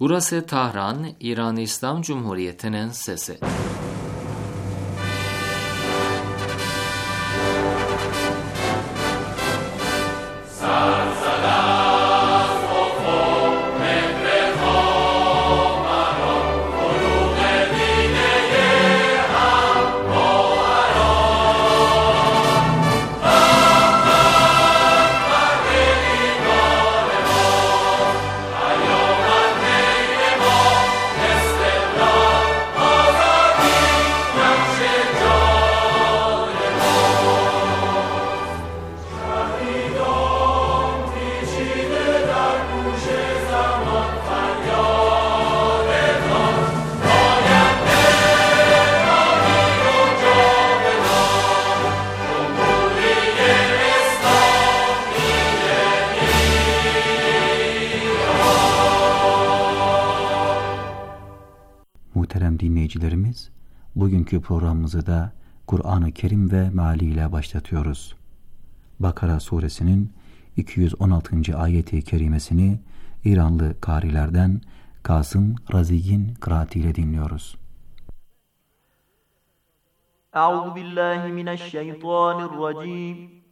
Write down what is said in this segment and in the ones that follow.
Burası Tahran, İran İslam Cumhuriyeti'nin sesi. Muhterem dinleyicilerimiz, bugünkü programımızı da Kur'an-ı Kerim ve mealiyle başlatıyoruz. Bakara suresinin 216. ayeti kerimesini İranlı karilerden Kasım Razi'nin kıraatiyle dinliyoruz. Euzubillahimineşşeytanirracim.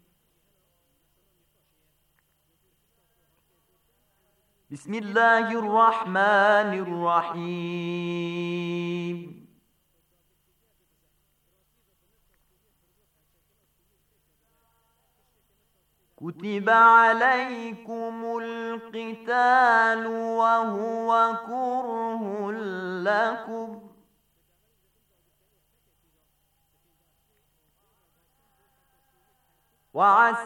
Bismillahirrahmanirrahim. Kutibe aleykumul qitalu ve huve kurhun lekum. Ve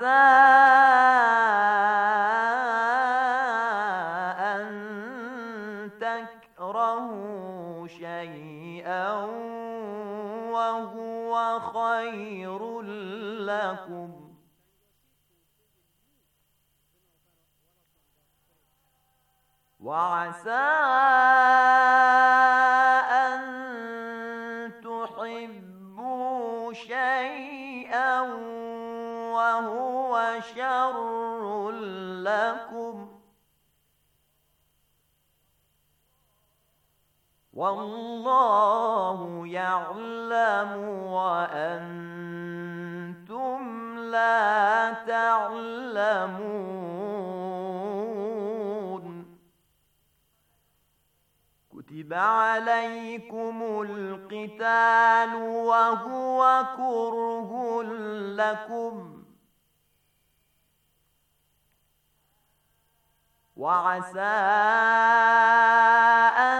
asâ شيئا وهو خير لكم وعسى أن تحبوا شيئا وهو شر لكم وَاللّٰهُ يَعْلَمُ وَأَنْتُمْ لَا تَعْلَمُونَ كُتِبَ عَلَيْكُمُ الْقِتَالُ وَهُوَ كُرْهٌ لَكُمْ وَعَسَى أَن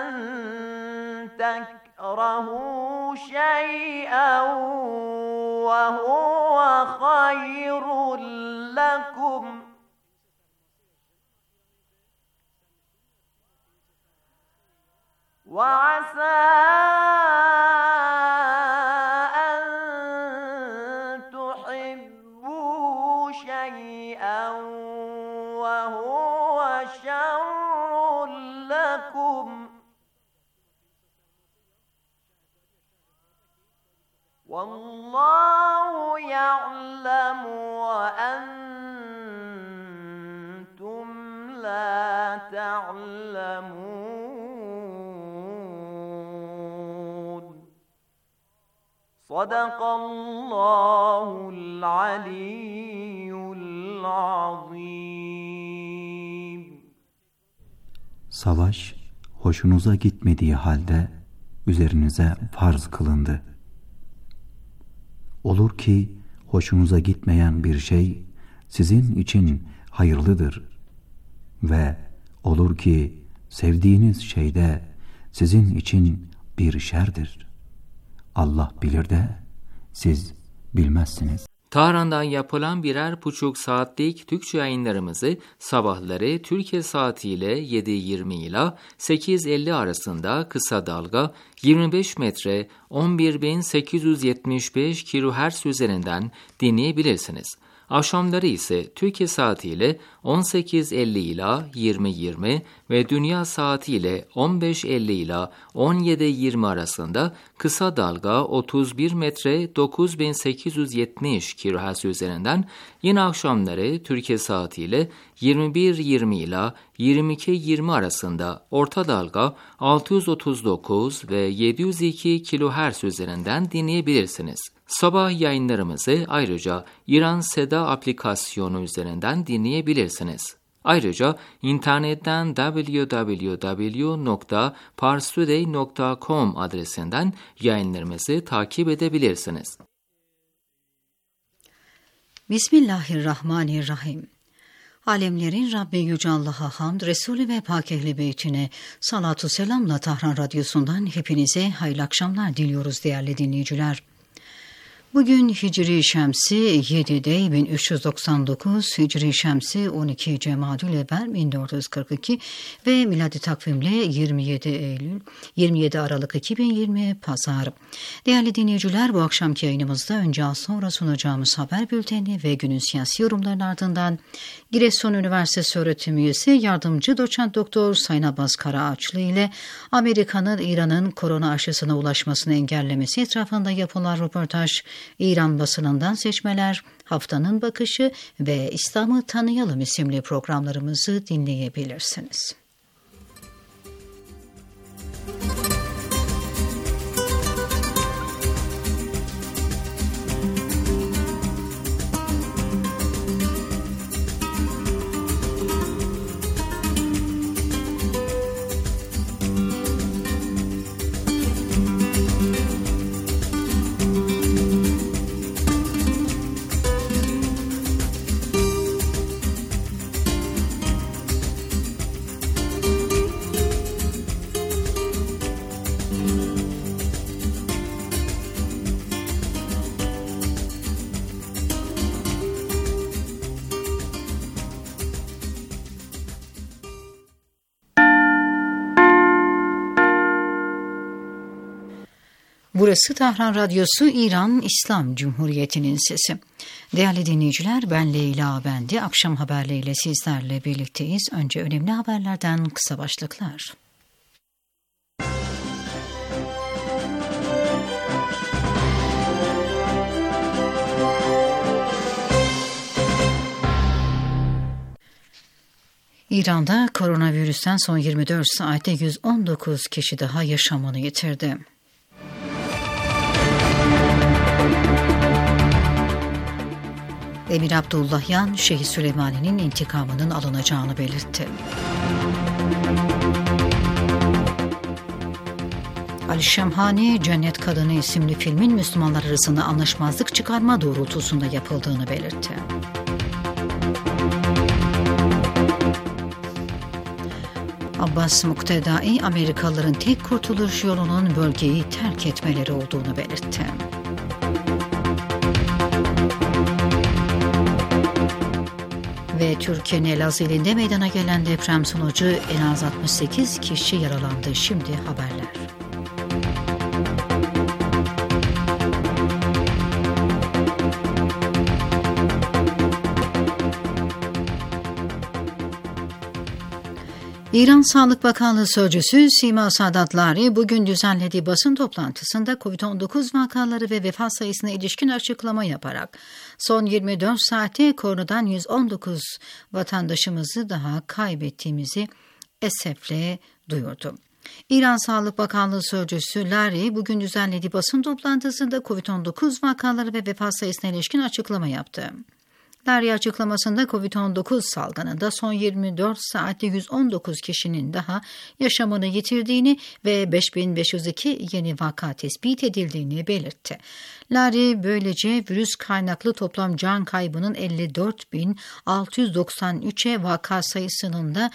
تكرهوا شيئا وهو خير لكم وعسى أن تحبوا شيئا وهو شر لكم وَاللّٰهُ يَعْلَمُ وَأَنْتُمْ لَا تَعْلَمُونَ صَدَقَ اللّٰهُ الْعَلِيُّ الْعَظِيمُ. Savaş hoşunuza gitmediği halde üzerinize farz kılındı. Olur ki hoşunuza gitmeyen bir şey sizin için hayırlıdır ve olur ki sevdiğiniz şey de sizin için bir şerdir. Allah bilir de siz bilmezsiniz. Tahran'dan yapılan 1,5 saatlik Türkçe yayınlarımızı sabahları Türkiye saatiyle 7:20 ile 8:50 arasında kısa dalga 25 metre 11.875 kHz üzerinden dinleyebilirsiniz. Akşamları ise Türkiye saatiyle 18.50 ila 20.20 ve dünya saatiyle 15.50 ila 17.20 arasında kısa dalga 31 metre 9870 kHz üzerinden, yine akşamları Türkiye saatiyle 21.20 ila 22.20 arasında orta dalga 639 ve 702 kHz üzerinden dinleyebilirsiniz. Sabah yayınlarımızı ayrıca İran Seda aplikasyonu üzerinden dinleyebilirsiniz. Ayrıca internetten www.parstoday.com adresinden yayınlarımızı takip edebilirsiniz. Bismillahirrahmanirrahim. Alemlerin Rabbi Yüce Allah'a hamd, Resulü ve Pak Ehli Beytine salatu selamla Tahran Radyosu'ndan hepinize hayırlı akşamlar diliyoruz değerli dinleyiciler. Bugün Hicri Şemsi 7'de 1399, Hicri Şemsi 12 Cemadülevvel 1442 ve miladi takvimle 27 Aralık 2020 Pazar. Değerli dinleyiciler, bu akşamki yayınımızda önce az sonra sunacağımız haber bülteni ve günün siyasi yorumlarının ardından Giresun Üniversitesi öğretim üyesi yardımcı doçent doktor Sayın Abbas Karaağaçlı ile Amerika'nın İran'ın korona aşısına ulaşmasını engellemesi etrafında yapılan röportaj, İran basınından seçmeler, haftanın bakışı ve İslam'ı tanıyalım isimli programlarımızı dinleyebilirsiniz. Burası Tahran Radyosu, İran İslam Cumhuriyeti'nin sesi. Değerli dinleyiciler, ben Leyla Bendi. Akşam haberleriyle sizlerle birlikteyiz. Önce önemli haberlerden kısa başlıklar. İran'da koronavirüsten son 24 saatte 119 kişi daha yaşamını yitirdi. Emir Abdullahyan, Şeyh Süleymani'nin intikamının alınacağını belirtti. Ali Şemhani, Cennet Kadını isimli filmin Müslümanlar arasında anlaşmazlık çıkarma doğrultusunda yapıldığını belirtti. Abbas Muktedai, Amerikalıların tek kurtuluş yolunun bölgeyi terk etmeleri olduğunu belirtti. Ve Türkiye'nin Elazığ ilinde meydana gelen deprem sonucu en az 68 kişi yaralandı. Şimdi haberler. İran Sağlık Bakanlığı Sözcüsü Sima Sadatları bugün düzenlediği basın toplantısında COVID-19 vakaları ve vefat sayısına ilişkin açıklama yaparak son 24 saatte koronadan 119 vatandaşımızı daha kaybettiğimizi esefle duyurdu. İran Sağlık Bakanlığı Sözcüsü Lari bugün düzenlediği basın toplantısında COVID-19 vakaları ve vefat sayısına ilişkin açıklama yaptı. Lari açıklamasında COVID-19 salgınında son 24 saatte 119 kişinin daha yaşamını yitirdiğini ve 5502 yeni vaka tespit edildiğini belirtti. Lari böylece virüs kaynaklı toplam can kaybının 54.693'e, vaka sayısının da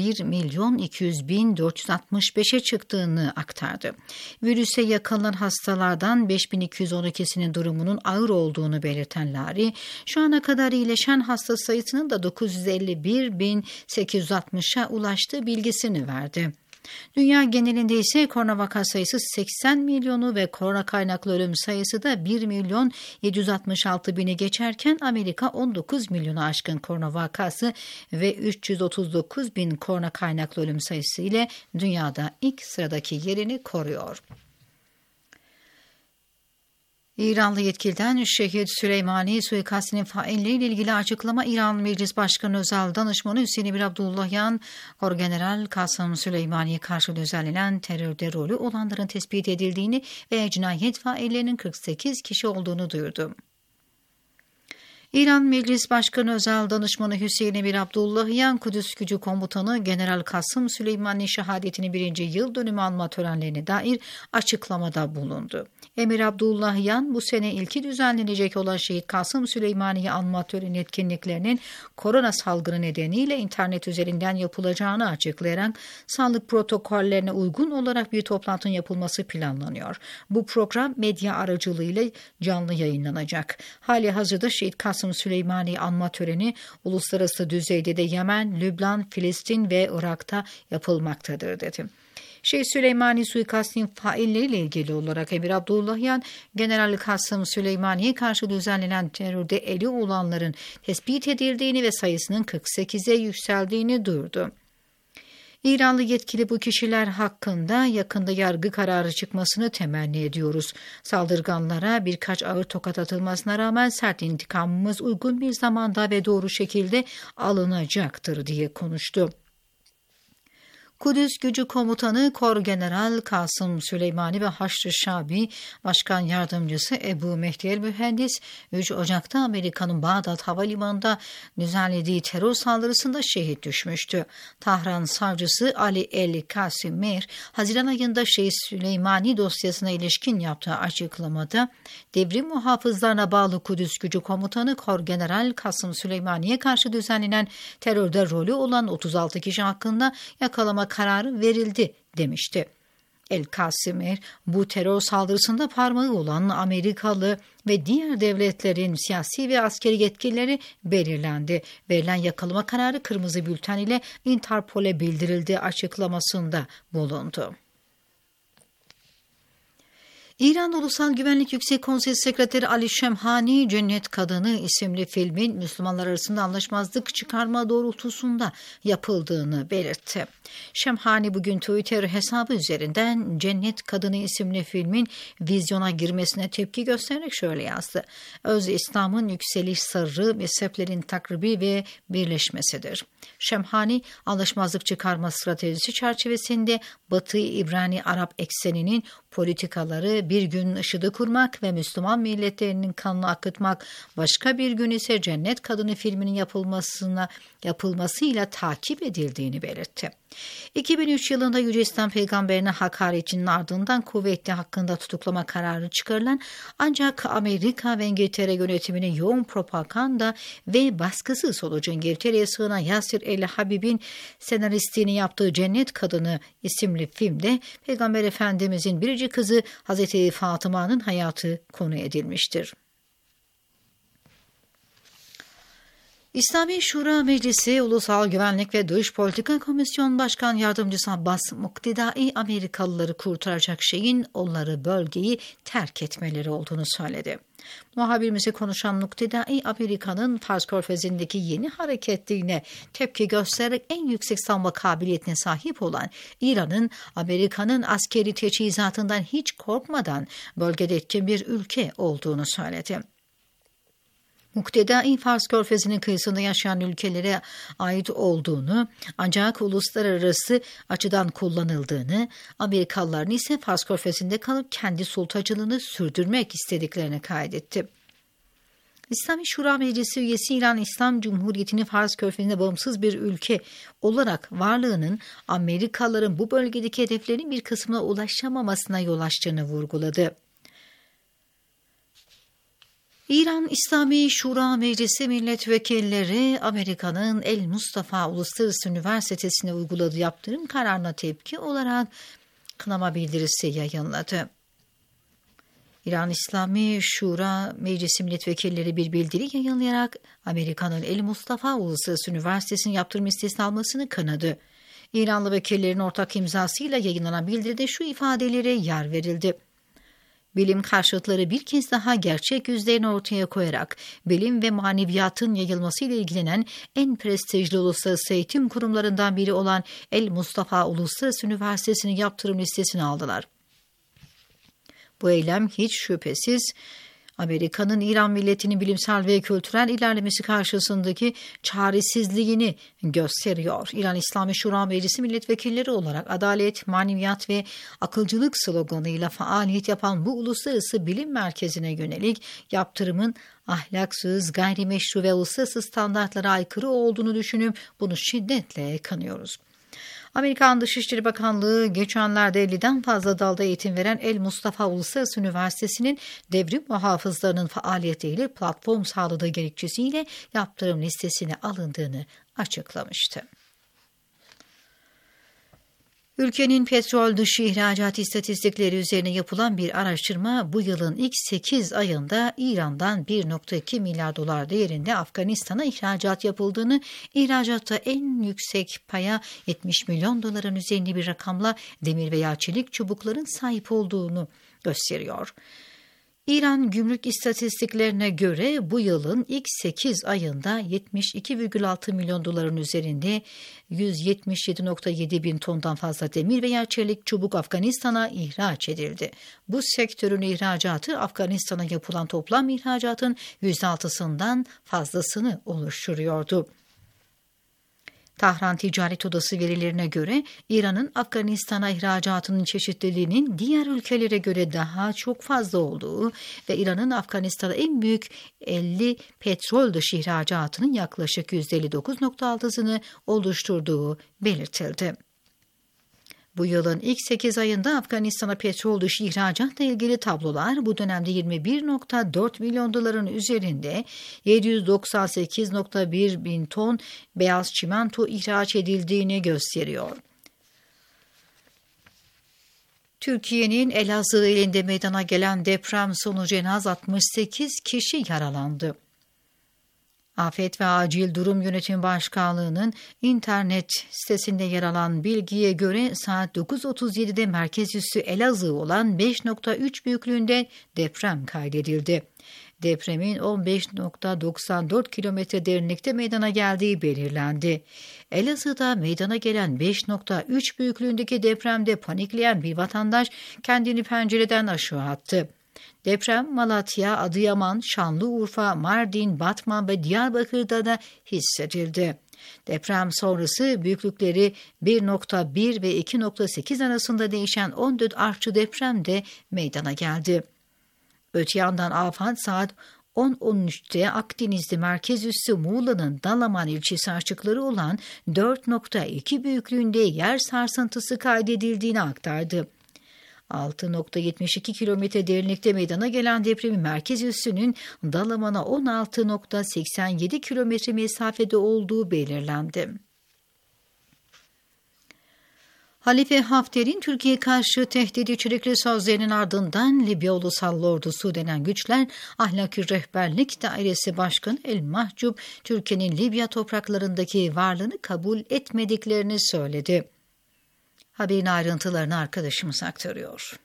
1.200.465'e çıktığını aktardı. Virüse yakalanan hastalardan 5.212'sinin durumunun ağır olduğunu belirten Lari, şu ana kadar iyileşen hasta sayısının da 951.860'a ulaştığı bilgisini verdi. Dünya genelinde ise korona vaka sayısı 80 milyonu ve korona kaynaklı ölüm sayısı da 1.766.000'i geçerken Amerika 19 milyonu aşkın korona vakası ve 339.000 korona kaynaklı ölüm sayısı ile dünyada ilk sıradaki yerini koruyor. İranlı yetkiliden Şehit Süleymani suikastinin failleriyle ilgili açıklama. İran Meclis Başkanı Özel Danışmanı Hüseyin Emir Abdullahian, Orgeneral Kasım Süleymani'ye karşı düzenlenen terörde rolü olanların tespit edildiğini ve cinayet faillerinin 48 kişi olduğunu duyurdu. İran Meclis Başkanı Özel Danışmanı Hüseyin Emir Abdullahian, Kudüs Gücü Komutanı General Kasım Süleyman'ın şehadetinin 1. yıl dönümü anma törenlerine dair açıklamada bulundu. Emir Abdullahian, bu sene ilki düzenlenecek olan Şehit Kasım Süleyman'ı anma töreni etkinliklerinin korona salgını nedeniyle internet üzerinden yapılacağını açıklayarak sağlık protokollerine uygun olarak bir toplantının yapılması planlanıyor. Bu program medya aracılığıyla canlı yayınlanacak. Hali hazırda Şehit Kasım Süleymani anma töreni uluslararası düzeyde de Yemen, Lübnan, Filistin ve Irak'ta yapılmaktadır dedi. Şehit Süleymani suikastinin failleriyle ilgili olarak Emir Abdullahian, General Kasım Süleymani'ye karşı düzenlenen terörde eli olanların tespit edildiğini ve sayısının 48'e yükseldiğini duyurdu. İranlı yetkili bu kişiler hakkında yakında yargı kararı çıkmasını temenni ediyoruz. Saldırganlara birkaç ağır tokat atılmasına rağmen sert intikamımız uygun bir zamanda ve doğru şekilde alınacaktır diye konuştu. Kudüs Gücü Komutanı Korgeneral Kasım Süleymani ve Haçlı Şabi Başkan Yardımcısı Ebu Mehdi el-Mühendis 3 Ocak'ta Amerika'nın Bağdat Havalimanı'nda düzenlediği terör saldırısında şehit düşmüştü. Tahran savcısı Ali el-Kasimir, Haziran ayında Şehit Süleymani dosyasına ilişkin yaptığı açıklamada devrim muhafızlarına bağlı Kudüs Gücü Komutanı Korgeneral Kasım Süleymani'ye karşı düzenlenen terörde rolü olan 36 kişi hakkında yakalama kararı verildi demişti. El-Kasimir, bu terör saldırısında parmağı olan Amerikalı ve diğer devletlerin siyasi ve askeri yetkilileri belirlendi. Verilen yakalama kararı kırmızı bülten ile Interpol'e bildirildi açıklamasında bulundu. İran Ulusal Güvenlik Yüksek Konseyi Sekreteri Ali Şemhani, Cennet Kadını isimli filmin Müslümanlar arasında anlaşmazlık çıkarma doğrultusunda yapıldığını belirtti. Şemhani bugün Twitter hesabı üzerinden Cennet Kadını isimli filmin vizyona girmesine tepki göstererek şöyle yazdı. Öz İslam'ın yükseliş sırrı mezheplerin takribi ve birleşmesidir. Şemhani, anlaşmazlık çıkarma stratejisi çerçevesinde Batı İbrani Arap ekseninin politikaları bir gün IŞİD'i kurmak ve Müslüman milletlerinin kanını akıtmak, başka bir gün ise Cennet Kadını filminin yapılmasıyla takip edildiğini belirtti. 2003 yılında Yüce İslam Peygamberine hakaretinin ardından kuvvetli hakkında tutuklama kararı çıkarılan ancak Amerika ve İngiltere yönetiminin yoğun propaganda ve baskısı sonucu İngiltere'ye sığınan Yasir el-Habib'in senaristliğini yaptığı Cennet Kadını isimli filmde Peygamber Efendimizin biricik kızı Hazreti Fatıma'nın hayatı konu edilmiştir. İslami Şura Meclisi Ulusal Güvenlik ve Dış Politika Komisyon Başkan Yardımcısı Abbas Muktidai, Amerikalıları kurtaracak şeyin onları bölgeyi terk etmeleri olduğunu söyledi. Muhabirimize konuşan Muktidai, Amerika'nın Fars Körfezi'ndeki yeni hareketliğine tepki göstererek en yüksek savunma kabiliyetine sahip olan İran'ın, Amerika'nın askeri teçhizatından hiç korkmadan bölgede etkin bir ülke olduğunu söyledi. Muktedai, Fars Körfezi'nin kıyısında yaşayan ülkelere ait olduğunu, ancak uluslararası açıdan kullanıldığını, Amerikalıların ise Fars Körfezi'nde kalıp kendi sultacılığını sürdürmek istediklerini kaydetti. İslami Şura Meclisi üyesi İran İslam Cumhuriyeti'nin Fars Körfezi'nde bağımsız bir ülke olarak varlığının Amerikalıların bu bölgedeki hedeflerin bir kısmına ulaşamamasına yol açtığını vurguladı. İran İslami Şura Meclisi milletvekilleri Amerika'nın El Mustafa Uluslararası Üniversitesi'ne uyguladığı yaptırım kararına tepki olarak kınama bildirisi yayınladı. İran İslami Şura Meclisi milletvekilleri bir bildiri yayınlayarak Amerika'nın El Mustafa Uluslararası Üniversitesi'nin yaptırım listesine almasını kınadı. İranlı vekillerin ortak imzasıyla yayınlanan bildiride şu ifadelere yer verildi. Bilim karşıtları bir kez daha gerçek yüzlerini ortaya koyarak bilim ve maneviyatın yayılmasıyla ilgilenen en prestijli uluslararası eğitim kurumlarından biri olan El Mustafa Uluslararası Üniversitesi'nin yaptırım listesine aldılar. Bu eylem hiç şüphesiz Amerika'nın İran milletinin bilimsel ve kültürel ilerlemesi karşısındaki çaresizliğini gösteriyor. İran İslami Şura Meclisi milletvekilleri olarak adalet, maneviyat ve akılcılık sloganıyla faaliyet yapan bu uluslararası bilim merkezine yönelik yaptırımın ahlaksız, gayrimeşru ve uluslararası standartlara aykırı olduğunu düşünüp bunu şiddetle kınıyoruz. Amerikan Dışişleri Bakanlığı geçenlerde 50'den fazla dalda eğitim veren El Mustafa Uluslararası Üniversitesi'nin devrim muhafızlarının faaliyetleriyle platform sağladığı gerekçesiyle yaptırım listesine alındığını açıklamıştı. Ülkenin petrol dışı ihracat istatistikleri üzerine yapılan bir araştırma bu yılın ilk 8 ayında İran'dan 1,2 milyar dolar değerinde Afganistan'a ihracat yapıldığını, ihracatta en yüksek paya 70 milyon doların üzerinde bir rakamla demir veya çelik çubukların sahip olduğunu gösteriyor. İran gümrük istatistiklerine göre bu yılın ilk 8 ayında 72,6 milyon doların üzerinde 177,7 bin tondan fazla demir veya çelik çubuk Afganistan'a ihraç edildi. Bu sektörün ihracatı Afganistan'a yapılan toplam ihracatın %6'sından fazlasını oluşturuyordu. Tahran Ticaret Odası verilerine göre İran'ın Afganistan'a ihracatının çeşitliliğinin diğer ülkelere göre daha çok fazla olduğu ve İran'ın Afganistan'a en büyük 50 petrol dışı ihracatının yaklaşık %59,6'sını oluşturduğu belirtildi. Bu yılın ilk 8 ayında Afganistan'a petrol dışı ihracatla ilgili tablolar bu dönemde 21,4 milyon doların üzerinde 798,1 bin ton beyaz çimento ihraç edildiğini gösteriyor. Türkiye'nin Elazığ ilinde meydana gelen deprem sonucu en az 68 kişi yaralandı. Afet ve Acil Durum Yönetimi Başkanlığı'nın internet sitesinde yer alan bilgiye göre saat 9.37'de merkez üssü Elazığ olan 5,3 büyüklüğünde deprem kaydedildi. Depremin 15,94 kilometre derinlikte meydana geldiği belirlendi. Elazığ'da meydana gelen 5,3 büyüklüğündeki depremde panikleyen bir vatandaş kendini pencereden aşağı attı. Deprem Malatya, Adıyaman, Şanlıurfa, Mardin, Batman ve Diyarbakır'da da hissedildi. Deprem sonrası büyüklükleri 1,1 ve 2,8 arasında değişen 14 artçı deprem de meydana geldi. Öte yandan afet saat 10.13'te Akdeniz'de merkez üssü Muğla'nın Dalaman ilçesi açıkları olan 4,2 büyüklüğünde yer sarsıntısı kaydedildiğini aktardı. 6,72 kilometre derinlikte meydana gelen depremin merkez üssünün Dalaman'a 16,87 kilometre mesafede olduğu belirlendi. Halife Hafter'in Türkiye'ye karşı tehdit içerikli sözlerinin ardından Libya Ulusal Ordusu denen güçler Ahlaki Rehberlik Dairesi Başkanı El Mahcup, Türkiye'nin Libya topraklarındaki varlığını kabul etmediklerini söyledi. Haberin ayrıntılarını arkadaşımız aktarıyor.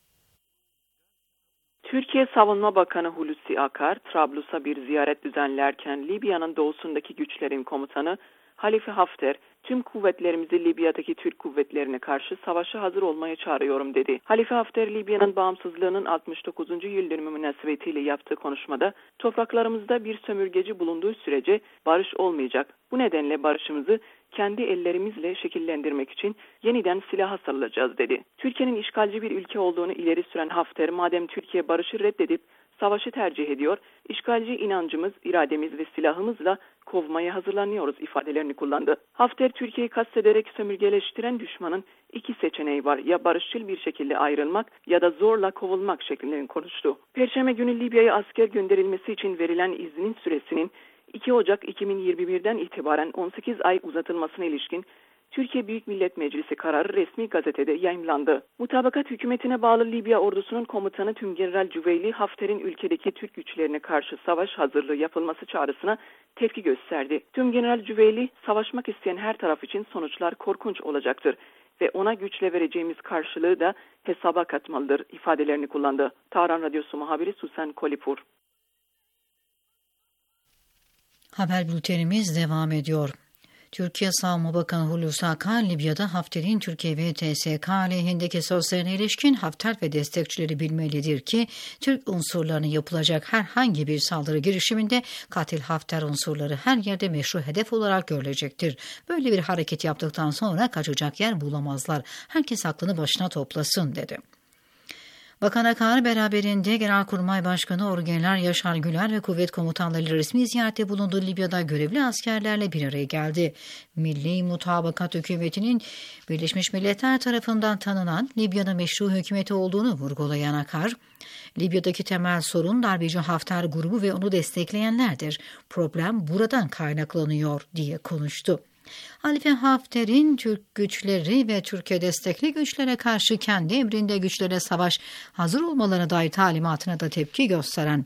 Türkiye Savunma Bakanı Hulusi Akar, Trablus'a bir ziyaret düzenlerken Libya'nın doğusundaki güçlerin komutanı Halife Hafter, tüm kuvvetlerimizi Libya'daki Türk kuvvetlerine karşı savaşa hazır olmaya çağırıyorum dedi. Halife Hafter, Libya'nın bağımsızlığının 69. yıl dönümü münasebetiyle yaptığı konuşmada, topraklarımızda bir sömürgeci bulunduğu sürece barış olmayacak. Bu nedenle barışımızı kendi ellerimizle şekillendirmek için yeniden silaha sarılacağız dedi. Türkiye'nin işgalci bir ülke olduğunu ileri süren Hafter, madem Türkiye barışı reddedip savaşı tercih ediyor, işgalci inancımız, irademiz ve silahımızla kovmaya hazırlanıyoruz ifadelerini kullandı. Hafter, Türkiye'yi kastederek sömürgeleştiren düşmanın iki seçeneği var. Ya barışçıl bir şekilde ayrılmak ya da zorla kovulmak şeklinde konuştu. Perşembe günü Libya'ya asker gönderilmesi için verilen iznin süresinin 2 Ocak 2021'den itibaren 18 ay uzatılmasına ilişkin Türkiye Büyük Millet Meclisi kararı resmi gazetede yayımlandı. Mutabakat hükümetine bağlı Libya ordusunun komutanı Tümgeneral Cüveyli, Hafter'in ülkedeki Türk güçlerine karşı savaş hazırlığı yapılması çağrısına tepki gösterdi. Tümgeneral Cüveyli, savaşmak isteyen her taraf için sonuçlar korkunç olacaktır ve ona güçle vereceğimiz karşılığı da hesaba katmalıdır ifadelerini kullandı. Tahran Radyosu muhabiri Susan Kolipur. Haber bültenimiz devam ediyor. Türkiye Savunma Bakanı Hulusi Akar, Libya'da Hafter'in Türkiye ve TSK aleyhindeki sözlerine ilişkin Hafter ve destekçileri bilmelidir ki Türk unsurlarına yapılacak herhangi bir saldırı girişiminde katil Hafter unsurları her yerde meşru hedef olarak görülecektir. Böyle bir hareket yaptıktan sonra kaçacak yer bulamazlar. Herkes aklını başına toplasın dedi. Bakan Akar beraberinde Genelkurmay Başkanı Orgeneral Yaşar Güler ve kuvvet komutanları resmi ziyarette bulunduğu Libya'da görevli askerlerle bir araya geldi. Milli Mutabakat Hükümeti'nin Birleşmiş Milletler tarafından tanınan Libya'nın meşru hükümeti olduğunu vurgulayan Akar, Libya'daki temel sorun darbeci Hafter grubu ve onu destekleyenlerdir. Problem buradan kaynaklanıyor diye konuştu. Halife Hafter'in Türk güçleri ve Türkiye destekli güçlere karşı kendi emrinde güçlere savaş hazır olmalarına dair talimatına da tepki gösteren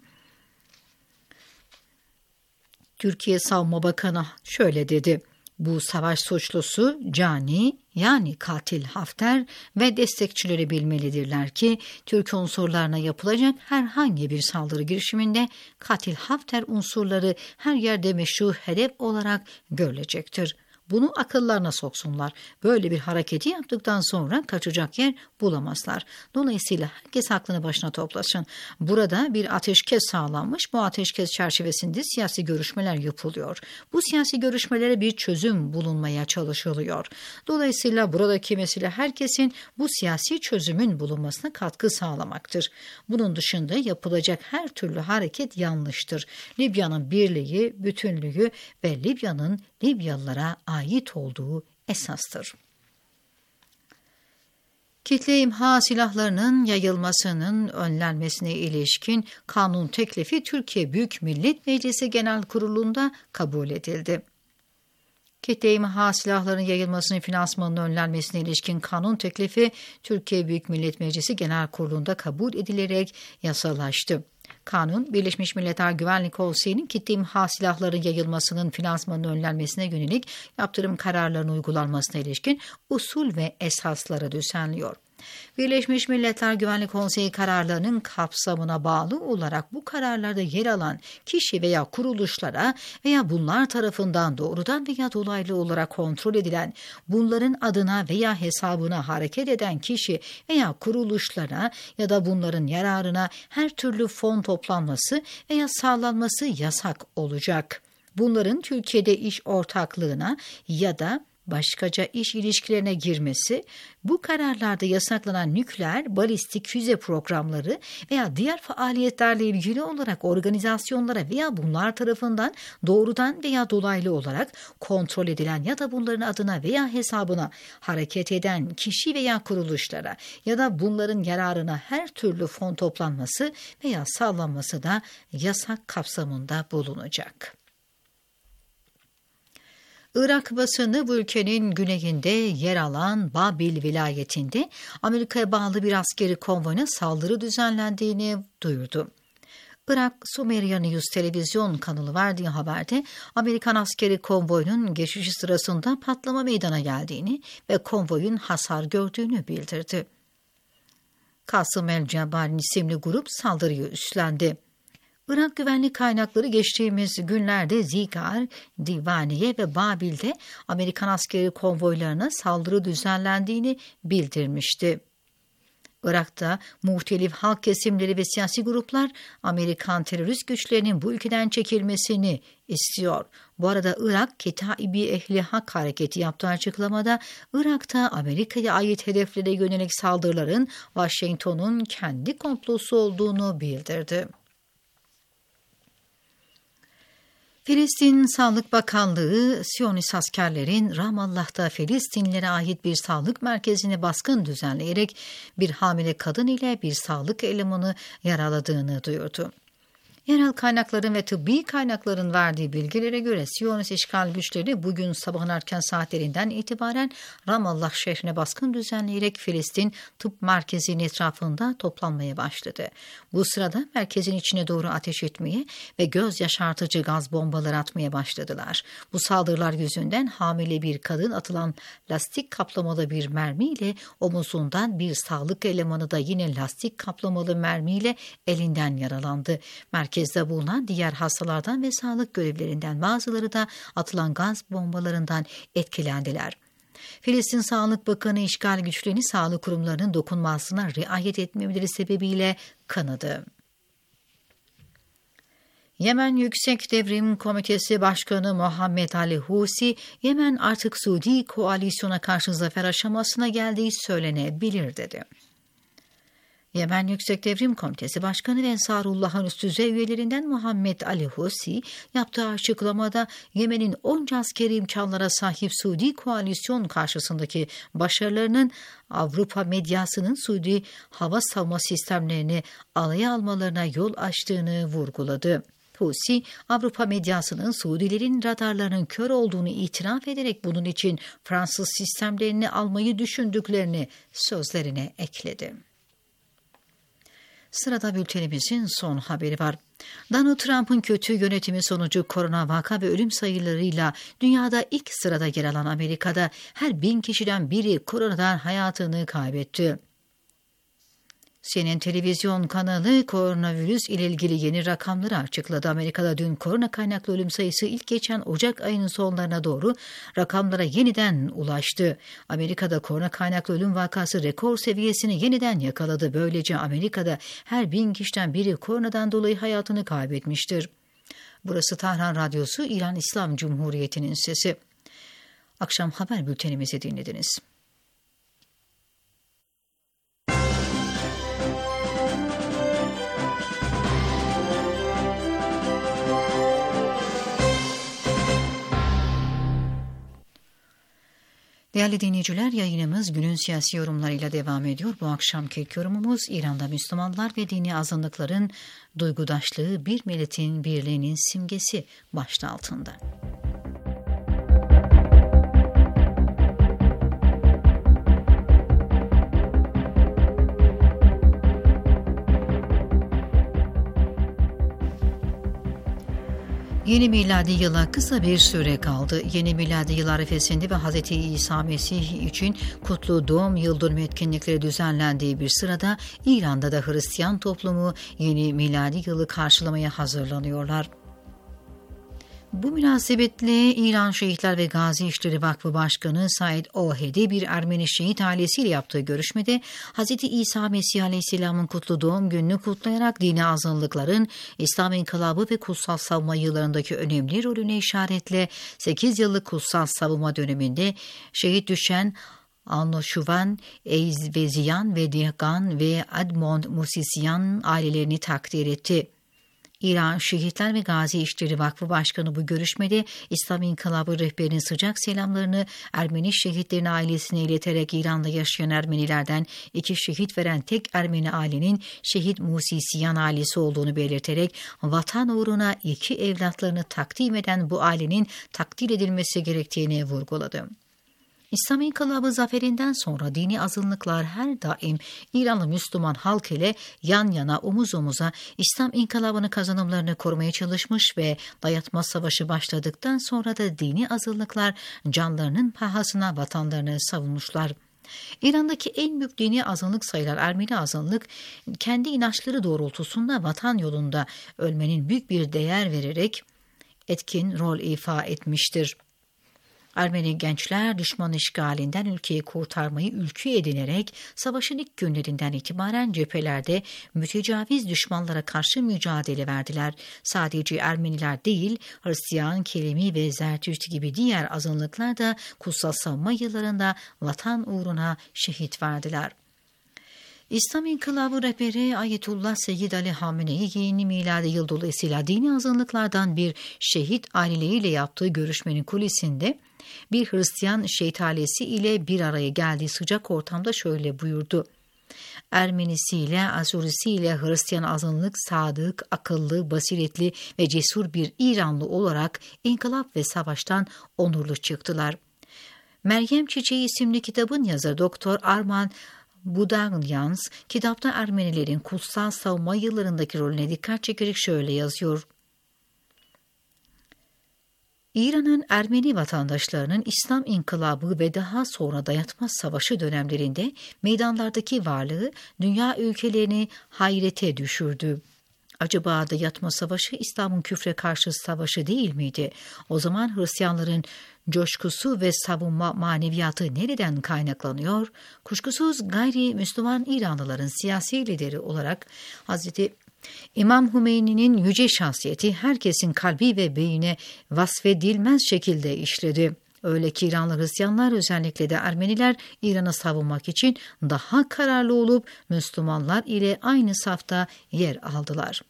Türkiye Savunma Bakanı şöyle dedi. Bu savaş suçlusu cani yani katil Hafter ve destekçileri bilmelidirler ki Türk unsurlarına yapılacak herhangi bir saldırı girişiminde katil Hafter unsurları her yerde meşru hedef olarak görülecektir. Bunu akıllarına soksunlar. Böyle bir hareketi yaptıktan sonra kaçacak yer bulamazlar. Dolayısıyla herkes aklını başına toplasın. Burada bir ateşkes sağlanmış. Bu ateşkes çerçevesinde siyasi görüşmeler yapılıyor. Bu siyasi görüşmelere bir çözüm bulunmaya çalışılıyor. Dolayısıyla buradaki mesele herkesin bu siyasi çözümün bulunmasına katkı sağlamaktır. Bunun dışında yapılacak her türlü hareket yanlıştır. Libya'nın birliği, bütünlüğü ve Libya'nın Libyalılara ait olduğu esastır. Kitle imha silahlarının yayılmasının önlenmesine ilişkin kanun teklifi Türkiye Büyük Millet Meclisi Genel Kurulu'nda kabul edildi. Kitle imha silahlarının yayılmasının finansmanının önlenmesine ilişkin kanun teklifi Türkiye Büyük Millet Meclisi Genel Kurulu'nda kabul edilerek yasalaştı. Kanun, Birleşmiş Milletler Güvenlik Konseyi'nin kitle imha silahların yayılmasının finansmanının önlenmesine yönelik yaptırım kararlarının uygulanmasına ilişkin usul ve esasları düzenliyor. Birleşmiş Milletler Güvenlik Konseyi kararlarının kapsamına bağlı olarak bu kararlarda yer alan kişi veya kuruluşlara veya bunlar tarafından doğrudan veya dolaylı olarak kontrol edilen, bunların adına veya hesabına hareket eden kişi veya kuruluşlara ya da bunların yararına her türlü fon toplanması veya sağlanması yasak olacak. Bunların Türkiye'de iş ortaklığına ya da başkaca iş ilişkilerine girmesi, bu kararlarda yasaklanan nükleer, balistik füze programları veya diğer faaliyetlerle ilgili olarak organizasyonlara veya bunlar tarafından doğrudan veya dolaylı olarak kontrol edilen ya da bunların adına veya hesabına hareket eden kişi veya kuruluşlara ya da bunların yararına her türlü fon toplanması veya sağlanması da yasak kapsamında bulunacak. Irak basını bu ülkenin güneyinde yer alan Babil vilayetinde Amerika'ya bağlı bir askeri konvoyuna saldırı düzenlendiğini duyurdu. Irak Sumeriya News televizyon kanalı verdiği haberde Amerikan askeri konvoyunun geçişi sırasında patlama meydana geldiğini ve konvoyun hasar gördüğünü bildirdi. Kasım el-Cebbal'in isimli grup saldırıyı üstlendi. Irak güvenlik kaynakları geçtiğimiz günlerde Zikar, Divaniye ve Babil'de Amerikan askeri konvoylarına saldırı düzenlendiğini bildirmişti. Irak'ta muhtelif halk kesimleri ve siyasi gruplar Amerikan terörist güçlerinin bu ülkeden çekilmesini istiyor. Bu arada Irak Ketaibi Ehli Hak hareketi yaptığı açıklamada Irak'ta Amerika'ya ait hedeflere yönelik saldırıların Washington'un kendi komplosu olduğunu bildirdi. Filistin Sağlık Bakanlığı, Siyonist askerlerin Ramallah'ta Filistinlilere ait bir sağlık merkezine baskın düzenleyerek bir hamile kadın ile bir sağlık elemanı yaraladığını duyurdu. Yerel kaynakların ve tıbbi kaynakların verdiği bilgilere göre Siyonist işgal güçleri bugün sabahın erken saatlerinden itibaren Ramallah şehrine baskın düzenleyerek Filistin tıp merkezinin etrafında toplanmaya başladı. Bu sırada merkezin içine doğru ateş etmeye ve göz yaşartıcı gaz bombaları atmaya başladılar. Bu saldırılar yüzünden hamile bir kadın atılan lastik kaplamalı bir mermiyle omuzundan, bir sağlık elemanı da yine lastik kaplamalı mermiyle elinden yaralandı. Merkezde bulunan diğer hastalardan ve sağlık görevlilerinden bazıları da atılan gaz bombalarından etkilendiler. Filistin Sağlık Bakanı işgal güçlerini sağlık kurumlarının dokunmasına riayet etmemeleri sebebiyle kınadı. Yemen Yüksek Devrim Komitesi Başkanı Muhammed Ali Husi, Yemen artık Suudi koalisyona karşı zafer aşamasına geldiği söylenebilir dedi. Yemen Yüksek Devrim Komitesi Başkanı ve Ensarullah'ın üst düzey üyelerinden Muhammed Ali Husi yaptığı açıklamada Yemen'in onca askeri imkanlara sahip Suudi koalisyon karşısındaki başarılarının Avrupa medyasının Suudi hava savunma sistemlerini alaya almalarına yol açtığını vurguladı. Husi, Avrupa medyasının Suudilerin radarlarının kör olduğunu itiraf ederek bunun için Fransız sistemlerini almayı düşündüklerini sözlerine ekledi. Sırada bültenimizin son haberi var. Donald Trump'ın kötü yönetimi sonucu korona vaka ve ölüm sayılarıyla dünyada ilk sırada yer alan Amerika'da her 1000 kişiden biri koronadan hayatını kaybetti. CNN televizyon kanalı koronavirüs ile ilgili yeni rakamları açıkladı. Amerika'da dün korona kaynaklı ölüm sayısı ilk geçen Ocak ayının sonlarına doğru rakamlara yeniden ulaştı. Amerika'da korona kaynaklı ölüm vakası rekor seviyesini yeniden yakaladı. Böylece Amerika'da her 1000 kişiden biri koronadan dolayı hayatını kaybetmiştir. Burası Tahran Radyosu, İran İslam Cumhuriyeti'nin sesi. Akşam haber bültenimizi dinlediniz. Değerli dinleyiciler, yayınımız günün siyasi yorumlarıyla devam ediyor. Bu akşamki yorumumuz İran'da Müslümanlar ve dini azınlıkların duygudaşlığı, bir milletin birliğinin simgesi başlığı altında. Yeni miladi yıla kısa bir süre kaldı. Yeni miladi yıl arifesinde ve Hz. İsa Mesih için kutlu doğum yıl dönümü etkinlikleri düzenlendiği bir sırada İran'da da Hristiyan toplumu yeni miladi yılı karşılamaya hazırlanıyorlar. Bu münasebetle İran Şehitler ve Gazi İşleri Vakfı Başkanı Said Ohedi bir Ermeni şehit ailesiyle yaptığı görüşmede Hz. İsa Mesih Aleyhisselam'ın kutlu doğum gününü kutlayarak dini azınlıkların İslam İnkılabı ve kutsal savunma yıllarındaki önemli rolüne işaretle 8 yıllık kutsal savunma döneminde şehit düşen Anoşuvan, Eyzveziyan ve Dihgan ve Edmond Musisyan ailelerini takdir etti. İran Şehitler ve Gazi İşleri Vakfı Başkanı bu görüşmede İslam İnkılabı rehberinin sıcak selamlarını Ermeni şehitlerin ailesine ileterek İran'da yaşayan Ermenilerden 2 şehit veren tek Ermeni ailenin Şehit Musisyan ailesi olduğunu belirterek vatan uğruna 2 evlatlarını takdim eden bu ailenin takdir edilmesi gerektiğini vurguladı. İslam İnkılabı zaferinden sonra dini azınlıklar her daim İranlı Müslüman halk ile yan yana omuz omuza İslam İnkılabı'nın kazanımlarını korumaya çalışmış ve dayatma savaşı başladıktan sonra da dini azınlıklar canlarının pahasına vatanlarını savunmuşlar. İran'daki en büyük dini azınlık sayılan Ermeni azınlık kendi inançları doğrultusunda vatan yolunda ölmenin büyük bir değer vererek etkin rol ifa etmiştir. Ermeni gençler düşman işgalinden ülkeyi kurtarmayı ülkü edinerek savaşın ilk günlerinden itibaren cephelerde mütecaviz düşmanlara karşı mücadele verdiler. Sadece Ermeniler değil, Hristiyan, Kelimi ve Zertüşt gibi diğer azınlıklar da kutsal savunma yıllarında vatan uğruna şehit verdiler. İslam İnkılabı rehberi Ayetullah Seyyid Ali Hamenei yeni miladi yıl dolayısıyla dini azınlıklardan bir şehit aileleriyle yaptığı görüşmenin kulisinde bir Hristiyan şehit ailesi ile bir araya geldiği sıcak ortamda şöyle buyurdu. Ermenisiyle, Azurisiyle Hristiyan azınlık sadık, akıllı, basiretli ve cesur bir İranlı olarak inkılap ve savaştan onurlu çıktılar. Meryem Çiçeği isimli kitabın yazarı Dr. Arman Budagyans, kitapta Ermenilerin kutsal savunma yıllarındaki rolüne dikkat çekerek şöyle yazıyor. İran'ın Ermeni vatandaşlarının İslam İnkılabı ve daha sonra Dayatma Savaşı dönemlerinde meydanlardaki varlığı dünya ülkelerini hayrete düşürdü. Acaba Dayatma Savaşı İslam'ın küfre karşı savaşı değil miydi? O zaman Hristiyanların coşkusu ve savunma maneviyatı nereden kaynaklanıyor? Kuşkusuz gayri Müslüman İranlıların siyasi lideri olarak Hazreti İmam Hümeyni'nin yüce şahsiyeti herkesin kalbi ve beynine vasfedilmez şekilde işledi. Öyle ki İranlı Hristiyanlar, özellikle de Ermeniler, İran'ı savunmak için daha kararlı olup Müslümanlar ile aynı safta yer aldılar.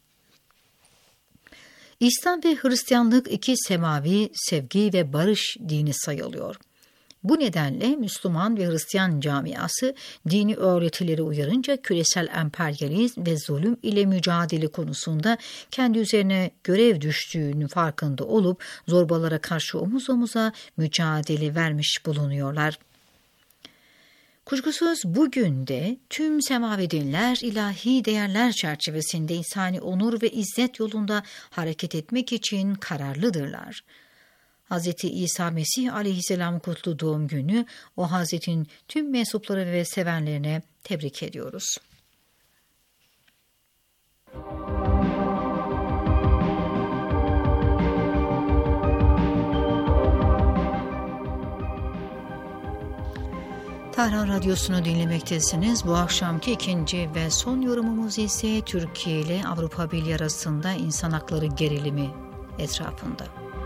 İslam ve Hristiyanlık iki semavi sevgi ve barış dini sayılıyor. Bu nedenle Müslüman ve Hristiyan camiası dini öğretileri uyarınca küresel emperyalizm ve zulüm ile mücadele konusunda kendi üzerine görev düştüğünün farkında olup zorbalara karşı omuz omuza mücadele vermiş bulunuyorlar. Kuşkusuz bugün de tüm semavi dinler ilahi değerler çerçevesinde insani onur ve izzet yolunda hareket etmek için kararlıdırlar. Hz. İsa Mesih aleyhisselam kutlu doğum günü o Hazretin tüm mensupları ve sevenlerine tebrik ediyoruz. Tahran Radyosu'nu dinlemektesiniz. Bu akşamki ikinci ve son yorumumuz ise Türkiye ile Avrupa Birliği arasında insan hakları gerilimi etrafında.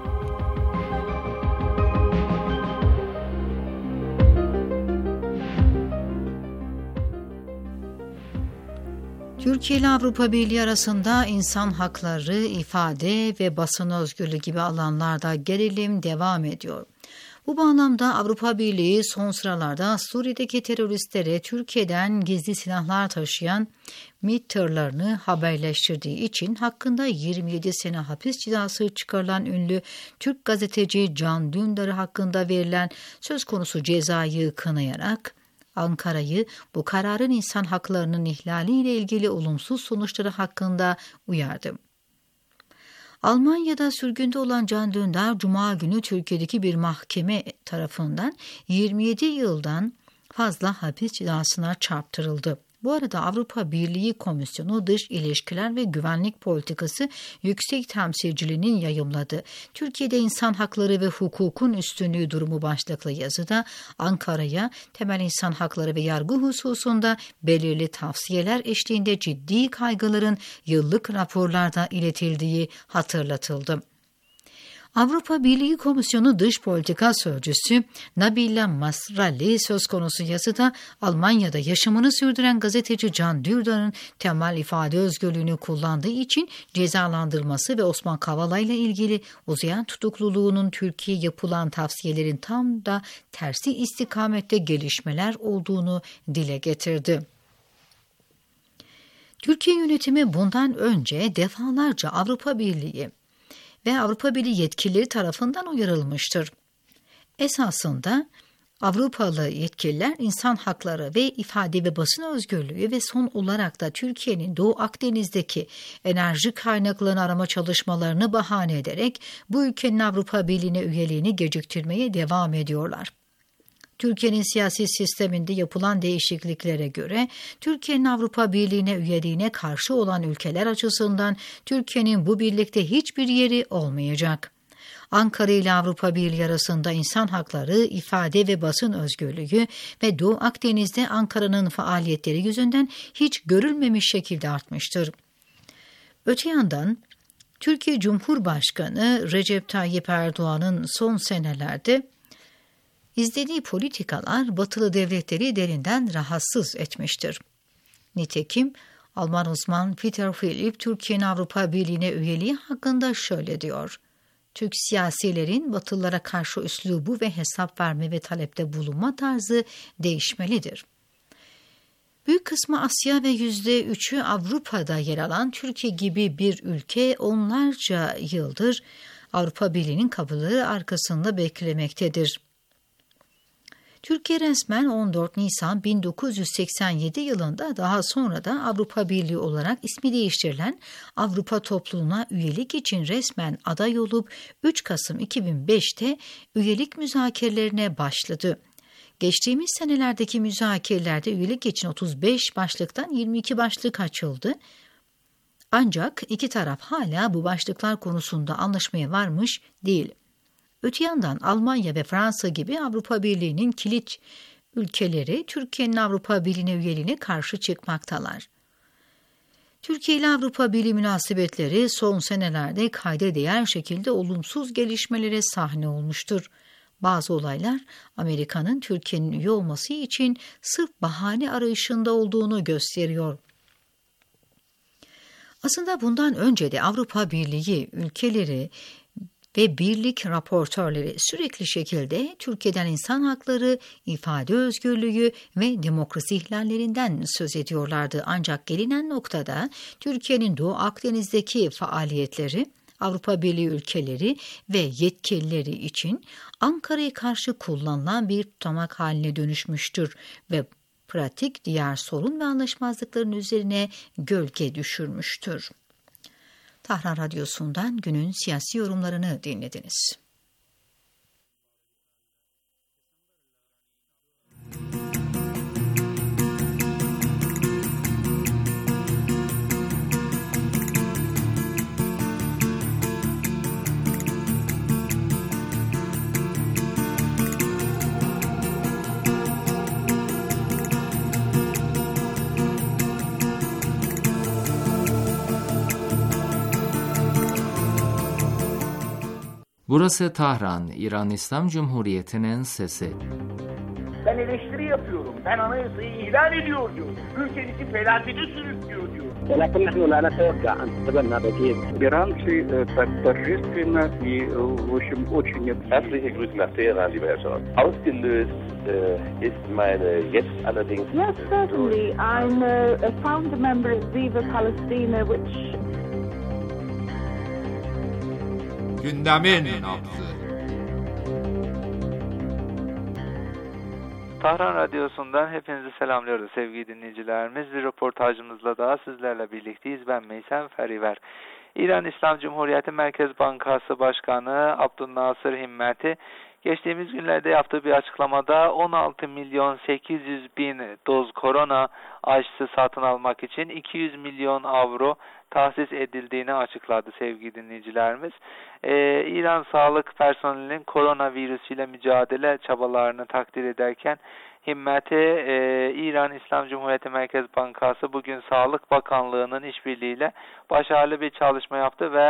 Türkiye ile Avrupa Birliği arasında insan hakları, ifade ve basın özgürlüğü gibi alanlarda gerilim devam ediyor. Bu bağlamda Avrupa Birliği son sıralarda Suriye'deki teröristlere Türkiye'den gizli silahlar taşıyan MİT tırlarını haberleştirdiği için hakkında 27 sene hapis cezası çıkarılan ünlü Türk gazeteci Can Dündar'ı hakkında verilen söz konusu cezayı kınayarak Ankara'yı bu kararın insan haklarının ihlaliyle ilgili olumsuz sonuçları hakkında uyardı. Almanya'da sürgünde olan Can Dündar, Cuma günü Türkiye'deki bir mahkeme tarafından 27 yıldan fazla hapis cezasına çarptırıldı. Bu arada Avrupa Birliği Komisyonu Dış İlişkiler ve Güvenlik Politikası Yüksek Temsilciliğinin yayımladığı Türkiye'de İnsan Hakları ve Hukukun Üstünlüğü durumu başlıklı yazıda Ankara'ya temel insan hakları ve yargı hususunda belirli tavsiyeler eşliğinde ciddi kaygıların yıllık raporlarda iletildiği hatırlatıldı. Avrupa Birliği Komisyonu Dış Politika Sözcüsü Nabila Masralli söz konusu yazıda Almanya'da yaşamını sürdüren gazeteci Can Dündar'ın temel ifade özgürlüğünü kullandığı için cezalandırılması ve Osman Kavala ile ilgili uzayan tutukluluğunun Türkiye'ye yapılan tavsiyelerin tam da tersi istikamette gelişmeler olduğunu dile getirdi. Türkiye yönetimi bundan önce defalarca Avrupa Birliği ve Avrupa Birliği yetkilileri tarafından uyarılmıştır. Esasında Avrupalı yetkililer insan hakları ve ifade ve basın özgürlüğü ve son olarak da Türkiye'nin Doğu Akdeniz'deki enerji kaynaklarını arama çalışmalarını bahane ederek bu ülkenin Avrupa Birliği'ne üyeliğini geciktirmeye devam ediyorlar. Türkiye'nin siyasi sisteminde yapılan değişikliklere göre Türkiye'nin Avrupa Birliği'ne üyeliğine karşı olan ülkeler açısından Türkiye'nin bu birlikte hiçbir yeri olmayacak. Ankara ile Avrupa Birliği arasında insan hakları, ifade ve basın özgürlüğü ve Doğu Akdeniz'de Ankara'nın faaliyetleri yüzünden hiç görülmemiş şekilde artmıştır. Öte yandan Türkiye Cumhurbaşkanı Recep Tayyip Erdoğan'ın son senelerde İzlediği politikalar batılı devletleri derinden rahatsız etmiştir. Nitekim Alman uzman Peter Philipp Türkiye'nin Avrupa Birliği'ne üyeliği hakkında şöyle diyor. Türk siyasilerin batılılara karşı üslubu ve hesap verme ve talepte bulunma tarzı değişmelidir. Büyük kısmı Asya ve %3'ü Avrupa'da yer alan Türkiye gibi bir ülke onlarca yıldır Avrupa Birliği'nin kapıları arkasında beklemektedir. Türkiye resmen 14 Nisan 1987 yılında daha sonra da Avrupa Birliği olarak ismi değiştirilen Avrupa Topluluğu'na üyelik için resmen aday olup 3 Kasım 2005'te üyelik müzakerelerine başladı. Geçtiğimiz senelerdeki müzakerelerde üyelik için 35 başlıktan 22 başlık açıldı. Ancak iki taraf hala bu başlıklar konusunda anlaşmaya varmış değil. Öte yandan Almanya ve Fransa gibi Avrupa Birliği'nin kilit ülkeleri Türkiye'nin Avrupa Birliği'ne üyeliğine karşı çıkmaktalar. Türkiye ile Avrupa Birliği münasebetleri son senelerde kayda değer şekilde olumsuz gelişmelere sahne olmuştur. Bazı olaylar Amerika'nın Türkiye'nin üye olması için sırf bahane arayışında olduğunu gösteriyor. Aslında bundan önce de Avrupa Birliği ülkeleri ve birlik raportörleri sürekli şekilde Türkiye'den insan hakları, ifade özgürlüğü ve demokrasi ihlallerinden söz ediyorlardı. Ancak gelinen noktada Türkiye'nin Doğu Akdeniz'deki faaliyetleri Avrupa Birliği ülkeleri ve yetkilileri için Ankara'ya karşı kullanılan bir tutamak haline dönüşmüştür ve pratik diğer sorun ve anlaşmazlıkların üzerine gölge düşürmüştür. Tahran Radyosu'ndan günün siyasi yorumlarını dinlediniz. Burası Tahran, İran İslam Cumhuriyeti'nin sesi. Ben eleştiri yapıyorum. Ben anayasayı ihlal ediyor diyor. Ülkenizi felakete sürüklüyor diyor. ولكن نحن لا نتوقع أن تقبلنا بديل. Иранцы так торжественно и, в общем, очень... Herzliche Grüße nach Teheran, lieber Herr Scholz. Ausgelöst ist meine jetzt allerdings... Yes, certainly. I'm a founder member of Viva Palestina, which... Gündemin nabzı. Tahran Radyosu'ndan hepinizi selamlıyoruz sevgili dinleyicilerimiz. Bir röportajımızla daha sizlerle birlikteyiz. Ben Meysem Feriver. İran İslam Cumhuriyeti Merkez Bankası Başkanı Abdülnasır Himmet'i geçtiğimiz günlerde yaptığı bir açıklamada 16 milyon 800 bin doz korona aşısı satın almak için 200 milyon avro tahsis edildiğini açıkladı sevgili dinleyicilerimiz. İran sağlık personelinin koronavirüsüyle mücadele çabalarını takdir ederken Himmet'i İran İslam Cumhuriyeti Merkez Bankası bugün Sağlık Bakanlığı'nın işbirliğiyle başarılı bir çalışma yaptı ve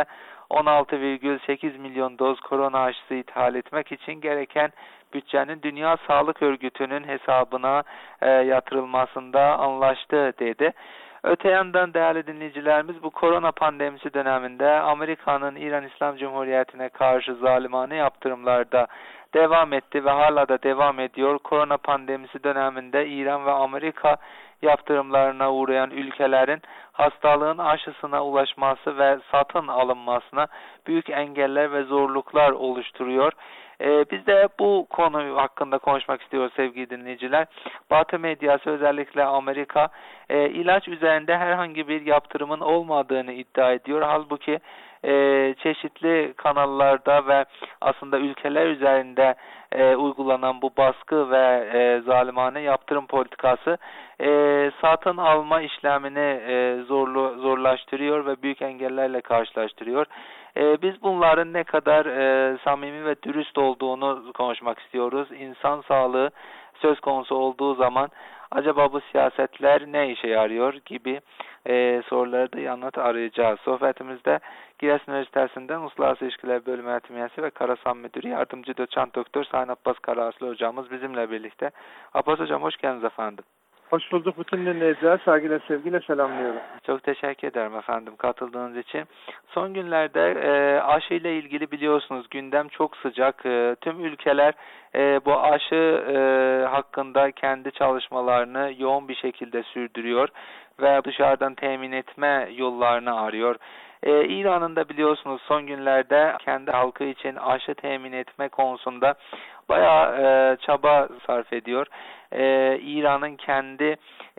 16,8 milyon doz korona aşısı ithal etmek için gereken bütçenin Dünya Sağlık Örgütü'nün hesabına yatırılmasında anlaştı dedi. Öte yandan değerli dinleyicilerimiz bu korona pandemisi döneminde Amerika'nın İran İslam Cumhuriyeti'ne karşı zalimane yaptırımlarda devam etti ve hala da devam ediyor. Korona pandemisi döneminde İran ve Amerika yaptırımlarına uğrayan ülkelerin hastalığın aşısına ulaşması ve satın alınmasına büyük engeller ve zorluklar oluşturuyor. Biz de bu konu hakkında konuşmak istiyoruz sevgili dinleyiciler. Batı medyası özellikle Amerika ilaç üzerinde herhangi bir yaptırımın olmadığını iddia ediyor. Halbuki çeşitli kanallarda ve aslında ülkeler üzerinde uygulanan bu baskı ve zalimane yaptırım politikası satın alma işlemini zorlaştırıyor ve büyük engellerle karşılaştırıyor. Biz bunların ne kadar samimi ve dürüst olduğunu konuşmak istiyoruz. İnsan sağlığı söz konusu olduğu zaman acaba bu siyasetler ne işe yarıyor gibi soruları da yanıt arayacağız. Sohbetimizde Giresun Üniversitesi'nden Uluslararası İlişkiler Bölümü Öğretim Üyesi ve Karasan Müdürü Yardımcı Doçent Doktor Sayın Abbas Karaaslı hocamız bizimle birlikte. Abbas hocam hoş geldiniz efendim. Hoş bulduk. Bütün dinleyiciler saygıyla sevgiyle selamlıyorum. Çok teşekkür ederim efendim katıldığınız için. Son günlerde aşı ile ilgili biliyorsunuz gündem çok sıcak. Tüm ülkeler bu aşı hakkında kendi çalışmalarını yoğun bir şekilde sürdürüyor ve dışarıdan temin etme yollarını arıyor. İran'ın da biliyorsunuz son günlerde kendi halkı için aşı temin etme konusunda bayağı çaba sarf ediyor. İran'ın kendi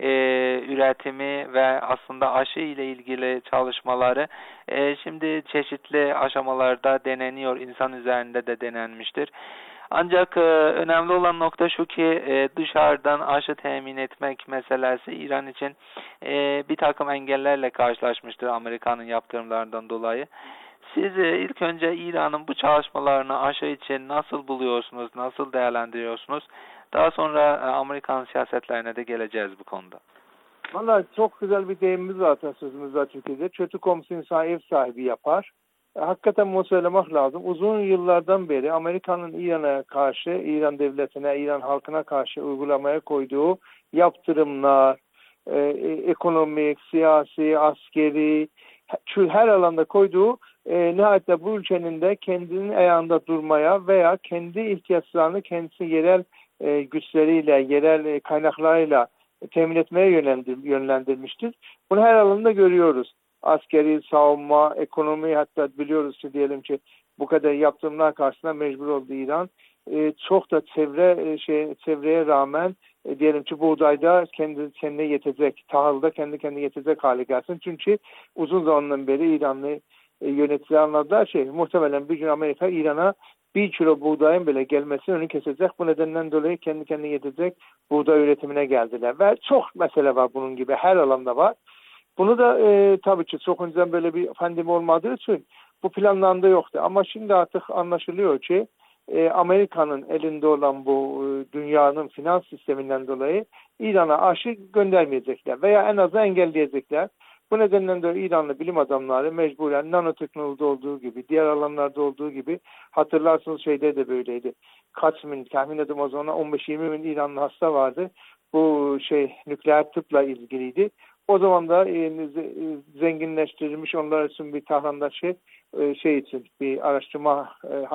üretimi ve aslında aşı ile ilgili çalışmaları şimdi çeşitli aşamalarda deneniyor. İnsan üzerinde de denenmiştir. Ancak önemli olan nokta şu ki dışarıdan aşı temin etmek meselesi İran için bir takım engellerle karşılaşmıştır Amerika'nın yaptırımlarından dolayı. Siz ilk önce İran'ın bu çalışmalarını aşı için nasıl buluyorsunuz, nasıl değerlendiriyorsunuz? Daha sonra Amerikan siyasetlerine de geleceğiz bu konuda. Vallahi çok güzel bir deyimimiz var sözümüzde Türkiye'de. Kötü komşu insan ev sahibi yapar. Hakikaten bunu söylemek lazım. Uzun yıllardan beri Amerika'nın İran'a karşı, İran devletine, İran halkına karşı uygulamaya koyduğu yaptırımlar, ekonomik, siyasi, askeri, her alanda koyduğu nihayetle bu ülkenin de kendinin ayağında durmaya veya kendi ihtiyaçlarını kendisi yerel güçleriyle, yerel kaynaklarıyla temin etmeye yönlendirmiştir. Bunu her alanda görüyoruz. Askeri, savunma, ekonomi, hatta biliyoruz ki diyelim ki bu kadar yaptırımlar karşısında mecbur oldu İran. Çok da çevreye rağmen diyelim ki buğdayda kendine yetecek, tahılda kendine yetecek hale gelsin. Çünkü uzun zamandan beri İranlı yöneticiler anladılar muhtemelen bir gün Amerika İran'a 1 kilo buğdayın bile gelmesini önü kesecek. Bu nedenden dolayı kendine yetecek buğday üretimine geldiler. Ve çok mesele var bunun gibi. Her alanda var. Bunu da tabii ki çok önceden böyle bir pandemi olmadığı için bu planlarında yoktu. Ama şimdi artık anlaşılıyor ki Amerika'nın elinde olan bu dünyanın finans sisteminden dolayı İran'a aşı göndermeyecekler veya en azından engelleyecekler. Bu nedenden de İranlı bilim adamları mecburen nanoteknolojide olduğu gibi, diğer alanlarda olduğu gibi, hatırlarsınız şeyde de böyleydi. Kaç bin, tahmin ediyorum o zaman 15-20 bin İranlı hasta vardı. Bu nükleer tıpla ilgiliydi. O zaman da zenginleştirilmiş onlar için bir Tahran'da için bir araştırma,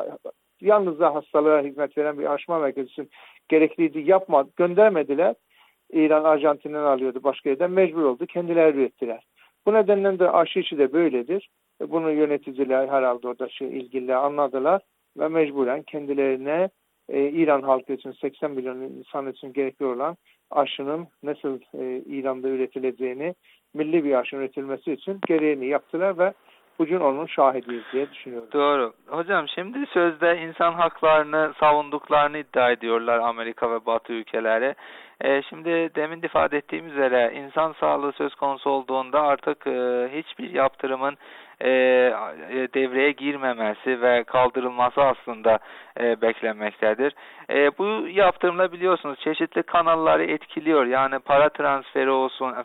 yalnızca hastalığa hizmet veren bir araştırma merkezi için gerekliydi. Göndermediler. İran Arjantin'den alıyordu, başka yerden mecbur oldu. Kendileri ürettiler. Bu nedenle de aşı işi de böyledir. Bunu yöneticiler herhalde orada ilgililer anladılar ve mecburen kendilerine İran halkı için 80 milyon insan için gerekli olan aşının nasıl İran'da üretileceğini, milli bir aşının üretilmesi için gereğini yaptılar ve bugün onun şahidiyiz diye düşünüyorum. Doğru. Hocam şimdi sözde insan haklarını savunduklarını iddia ediyorlar Amerika ve Batı ülkeleri. Şimdi demin ifade ettiğim üzere insan sağlığı söz konusu olduğunda artık hiçbir yaptırımın devreye girmemesi ve kaldırılması aslında beklenmektedir. Bu yaptırımla biliyorsunuz çeşitli kanalları etkiliyor. Yani para transferi olsun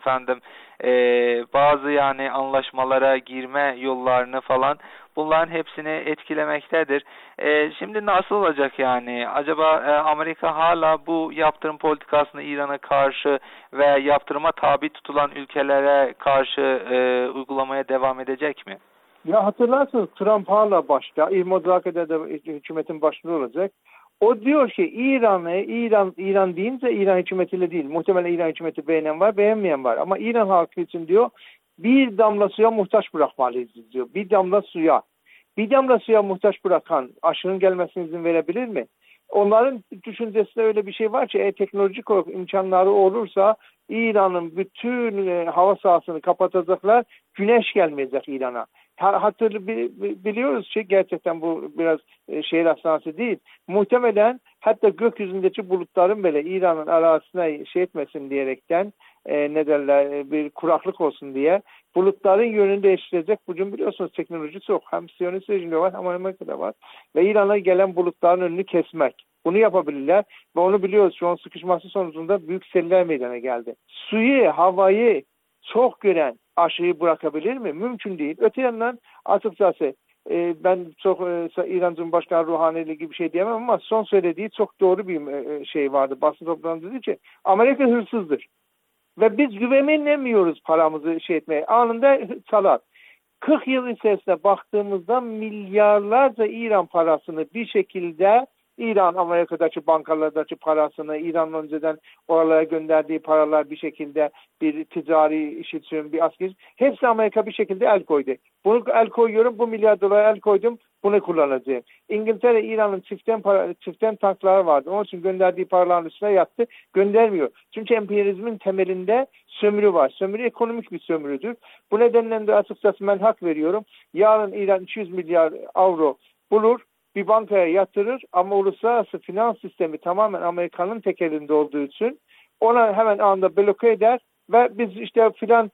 bazı yani anlaşmalara girme yollarını falan bunların hepsini etkilemektedir. Şimdi nasıl olacak yani? Acaba Amerika hala bu yaptırım politikasını İran'a karşı ve yaptırıma tabi tutulan ülkelere karşı uygulamaya devam edecek mi? Ya hatırlarsınız Trump hala başta, İl-Muzakere'de de hükümetin başında olacak. O diyor ki İran deyince İran hükümetiyle değil. Muhtemelen İran hükümeti beğenen var, beğenmeyen var. Ama İran halkı için diyor bir damla suya muhtaç bırakmalıyız diyor. Bir damla suya muhtaç bırakan aşının gelmesine izin verebilir mi? Onların düşüncesinde öyle bir şey var ki teknolojik imkanları olursa İran'ın bütün hava sahasını kapatacaklar. Güneş gelmeyecek İran'a. Biliyoruz ki gerçekten bu biraz şehir hastanesi değil. Muhtemelen hatta gökyüzündeki bulutların bile İran'ın arazisine etmesin diyerekten bir kuraklık olsun diye bulutların yönünü değiştirecek. Bugün biliyorsunuz teknoloji çok. Hem Siyonist rejimde var hem Amerika'da var. Ve İran'a gelen bulutların önünü kesmek. Bunu yapabilirler ve onu biliyoruz. Şu an sıkışması sonucunda büyük seller meydana geldi. Suyu, havayı çok gören aşıyı bırakabilir mi? Mümkün değil. Öte yandan açıkçası ben çok İran Cumhurbaşkanı Ruhani ile gibi bir şey diyemem ama son söylediği çok doğru bir şey vardı. Basın toplantısında dedi ki Amerika hırsızdır. Ve biz güvenemiyoruz paramızı etmeye. Anında salat. 40 yıl içerisinde baktığımızda milyarlarca İran parasını bir şekilde İran Amerika'daki bankalardaki parasını, İran'ın önceden oralara gönderdiği paralar bir şekilde bir ticari iş için, bir askeri, hepsi Amerika bir şekilde el koydu. Bunu el koyuyorum, bu milyar dolar el koydum, bunu kullanacağım. İngiltere, İran'ın çiften tankları vardı. Onun için gönderdiği paraların üstüne yattı, göndermiyor. Çünkü emperyalizmin temelinde sömürü var. Sömürü ekonomik bir sömürüdür. Bu nedenle de açıkçası ben hak veriyorum. Yarın İran 200 milyar avro bulur, bir bankaya yatırır ama uluslararası finans sistemi tamamen Amerika'nın tek elinde olduğu için ona hemen anında bloke eder ve biz işte filan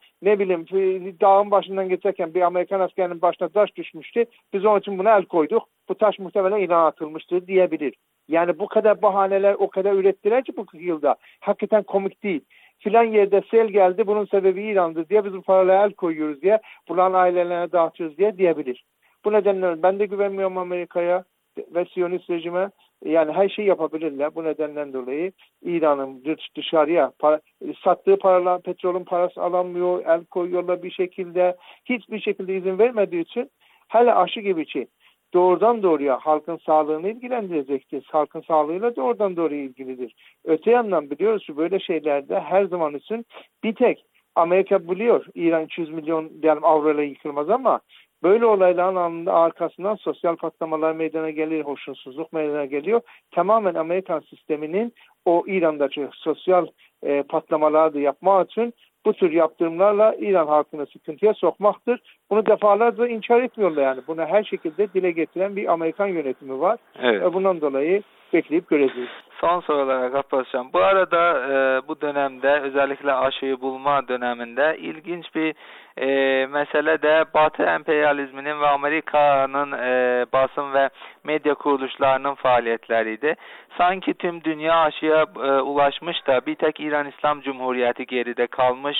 dağın başından geçerken bir Amerikan askerinin başına taş düşmüştü. Biz onun için buna el koyduk. Bu taş muhtemelen İran'a atılmıştır diyebilir. Yani bu kadar bahaneler o kadar ürettiler ki bu 40 yılda. Hakikaten komik değil. Filan yerde sel geldi, bunun sebebi İran'dır diye biz bu paralara el koyuyoruz diye, bunların ailelerine dağıtıyoruz diyebilir. Bu nedenle ben de güvenmiyorum Amerika'ya ve Siyonist rejime. Yani her şeyi yapabilirler. Bu nedenden dolayı İran'ın dışarıya sattığı paralar, petrolün parası alamıyor, el koyuyorlar bir şekilde. Hiçbir şekilde izin vermediği için hele aşı gibi şey doğrudan doğruya halkın sağlığını ilgilendirecektir. Halkın sağlığıyla doğrudan doğruya ilgilidir. Öte yandan biliyoruz ki böyle şeylerde her zaman için bir tek Amerika biliyor İran 200 milyon avroyla yıkılmaz ama böyle olayların arkasından sosyal patlamalar meydana gelir, hoşnutsuzluk meydana geliyor. Tamamen Amerikan sisteminin o İran'daki sosyal patlamaları da yapmak için bu tür yaptırımlarla İran halkını sıkıntıya sokmaktır. Bunu defalarca inkar etmiyorlar yani. Bunu her şekilde dile getiren bir Amerikan yönetimi var. Evet. Bundan dolayı bekleyip göreceğiz. Son soru olarak Abbas Hocam, bu arada bu dönemde özellikle aşıyı bulma döneminde ilginç bir mesele de Batı emperyalizminin ve Amerika'nın basın ve medya kuruluşlarının faaliyetleriydi. Sanki tüm dünya aşıya ulaşmış da bir tek İran İslam Cumhuriyeti geride kalmış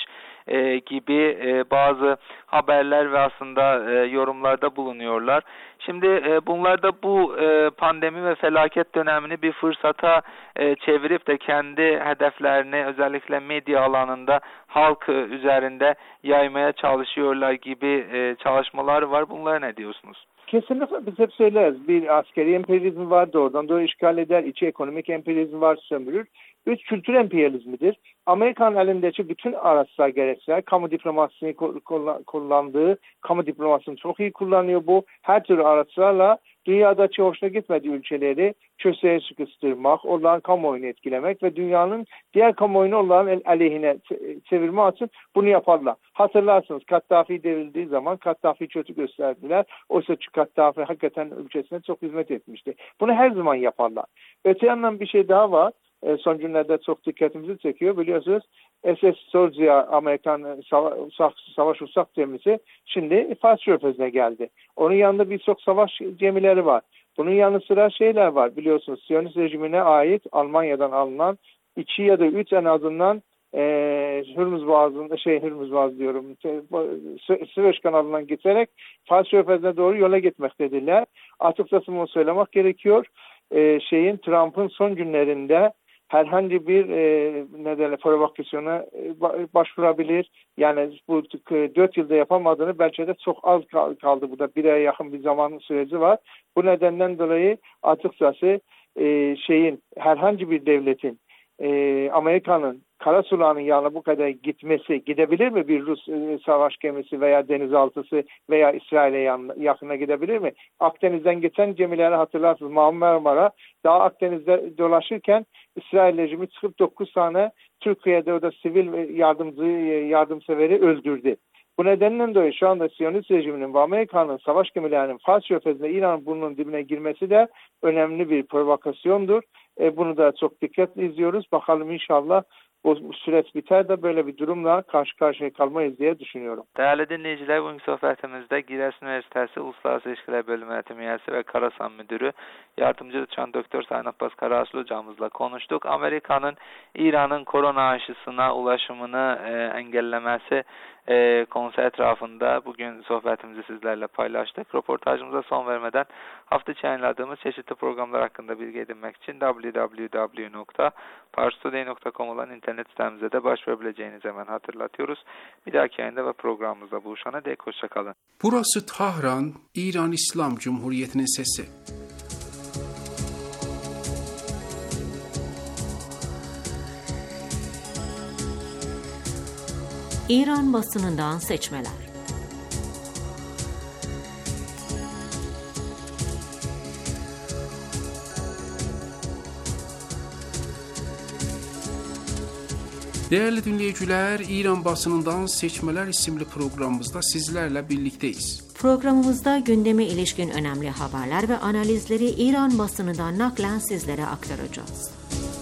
gibi bazı haberler ve aslında yorumlarda bulunuyorlar. Şimdi bunlar da bu pandemi ve felaket dönemini bir fırsata çevirip de kendi hedeflerini özellikle medya alanında halk üzerinde yaymaya çalışıyorlar gibi çalışmalar var. Bunlara ne diyorsunuz? Kesinlikle biz hep söyleriz. Bir askeri emperyalizm var, doğrudan doğru işgal eder. İçi ekonomik emperyalizm var, sömürür. 3 kültür emperyalizmidir. Amerikan elindeki bütün araçlar, gereçler, kamu diplomasisini kullandığı, kamu diplomasisini çok iyi kullanıyor bu. Her türlü araçlarla dünyadaki hoşuna gitmediği ülkeleri köşeye sıkıştırmak, onların kamuoyunu etkilemek ve dünyanın diğer kamuoyunu onların aleyhine çevirmek için bunu yaparlar. Hatırlarsınız Kaddafi devrildiği zaman Kaddafi kötü gösterdiler. Oysa Kaddafi hakikaten ülkesine çok hizmet etmişti. Bunu her zaman yaparlar. Öte yandan bir şey daha var. Son günlerde çok dikkatimizi çekiyor. Biliyorsunuz SS Sorgia Amerikan savaş uçak gemisi şimdi Fars Körfezi'ne geldi. Onun yanında birçok savaş gemileri var. Bunun yanı sıra şeyler var. Biliyorsunuz Siyonist rejimine ait Almanya'dan alınan 2 ya da 3 en azından Hürmüz Boğazı'nda Süveyş kanalından geçerek Fars Körfezi'ne doğru yola gitmektedirler. Açıkçası bunu söylemek gerekiyor. Trump'ın son günlerinde herhangi bir provokasyona başvurabilir. Yani bu 4 yılda yapamadığını belki de çok az kaldı. Burada 1 aya yakın bir zaman süreci var. Bu nedenden dolayı açıkçası herhangi bir devletin Amerika'nın kara sularının yanına bu kadar gidebilir mi? Bir Rus savaş gemisi veya denizaltısı veya İsrail'e yakına gidebilir mi? Akdeniz'den geçen gemileri hatırlarsınız. Marmara daha Akdeniz'de dolaşırken İsrail rejimi çıkıp 9 tane Türkiye'de o da sivil yardımseveri öldürdü. Bu nedenle dolayı şu anda Siyonist rejiminin ve Amerika'nın savaş gemilerinin Fars Körfezi'ne İran'ın burnunun dibine girmesi de önemli bir provokasyondur. Bunu da çok dikkatli izliyoruz. Bakalım inşallah bu süreç biter de böyle bir durumla karşı karşıya kalmayız diye düşünüyorum. Değerli dinleyiciler, bugünkü sohbetimizde Giresun Üniversitesi Uluslararası İlişkiler Bölümü Öğretim Üyesi ve Karasan Müdürü Yardımcı Doçent Doktor Sayın Abbas Karaaslı hocamızla konuştuk. Amerika'nın İran'ın korona aşısına ulaşımını engellemesi konusu etrafında bugün sohbetimizi sizlerle paylaştık. Röportajımıza son vermeden hafta içi yayınladığımız çeşitli programlar hakkında bilgi edinmek için www.parstoday.com olan internet sitemize de başvurabileceğinizi hemen hatırlatıyoruz. Bir dahaki yayında ve programımızda buluşana dek hoşçakalın. Burası Tahran, İran İslam Cumhuriyeti'nin sesi. İran basınından seçmeler. Değerli dinleyiciler, İran basınından seçmeler isimli programımızda sizlerle birlikteyiz. Programımızda gündeme ilişkin önemli haberler ve analizleri İran basınından naklen sizlere aktaracağız.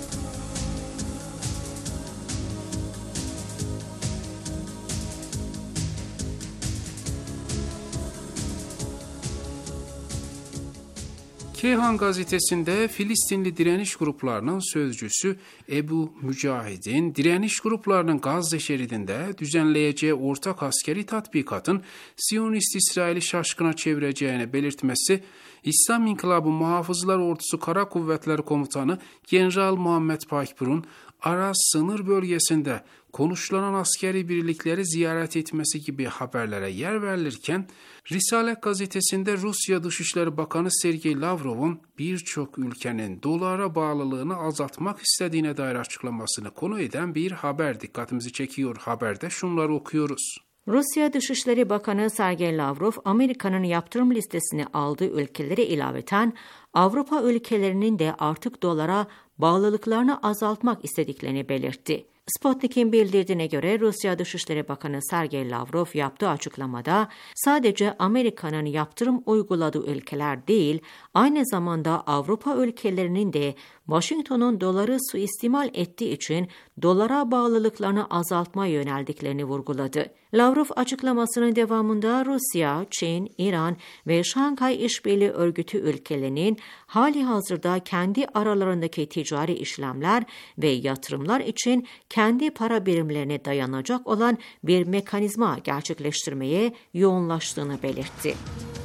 Keyhan gazetesinde Filistinli direniş gruplarının sözcüsü Ebu Mücahid'in direniş gruplarının Gazze şeridinde düzenleyeceği ortak askeri tatbikatın Siyonist İsrail'i şaşkına çevireceğini belirtmesi, İslam İnkılabı Muhafızlar Ordusu Kara Kuvvetleri Komutanı General Muhammed Pakpur'un Araz sınır bölgesinde konuşlanan askeri birlikleri ziyaret etmesi gibi haberlere yer verilirken, Risalet gazetesinde Rusya Dışişleri Bakanı Sergey Lavrov'un birçok ülkenin dolara bağlılığını azaltmak istediğine dair açıklamasını konu eden bir haber dikkatimizi çekiyor. Haberde şunları okuyoruz. Rusya Dışişleri Bakanı Sergey Lavrov, Amerika'nın yaptırım listesine aldığı ülkeleri ilaveten Avrupa ülkelerinin de artık dolara bağlılıklarını azaltmak istediklerini belirtti. Sputnik'in bildirdiğine göre Rusya Dışişleri Bakanı Sergey Lavrov yaptığı açıklamada sadece Amerika'nın yaptırım uyguladığı ülkeler değil, aynı zamanda Avrupa ülkelerinin de Washington'un doları suistimal ettiği için dolara bağlılıklarını azaltmaya yöneldiklerini vurguladı. Lavrov açıklamasının devamında Rusya, Çin, İran ve Şanghay İşbirliği Örgütü ülkelerinin hali hazırda kendi aralarındaki ticari işlemler ve yatırımlar için kendi para birimlerine dayanacak olan bir mekanizma gerçekleştirmeye yoğunlaştığını belirtti.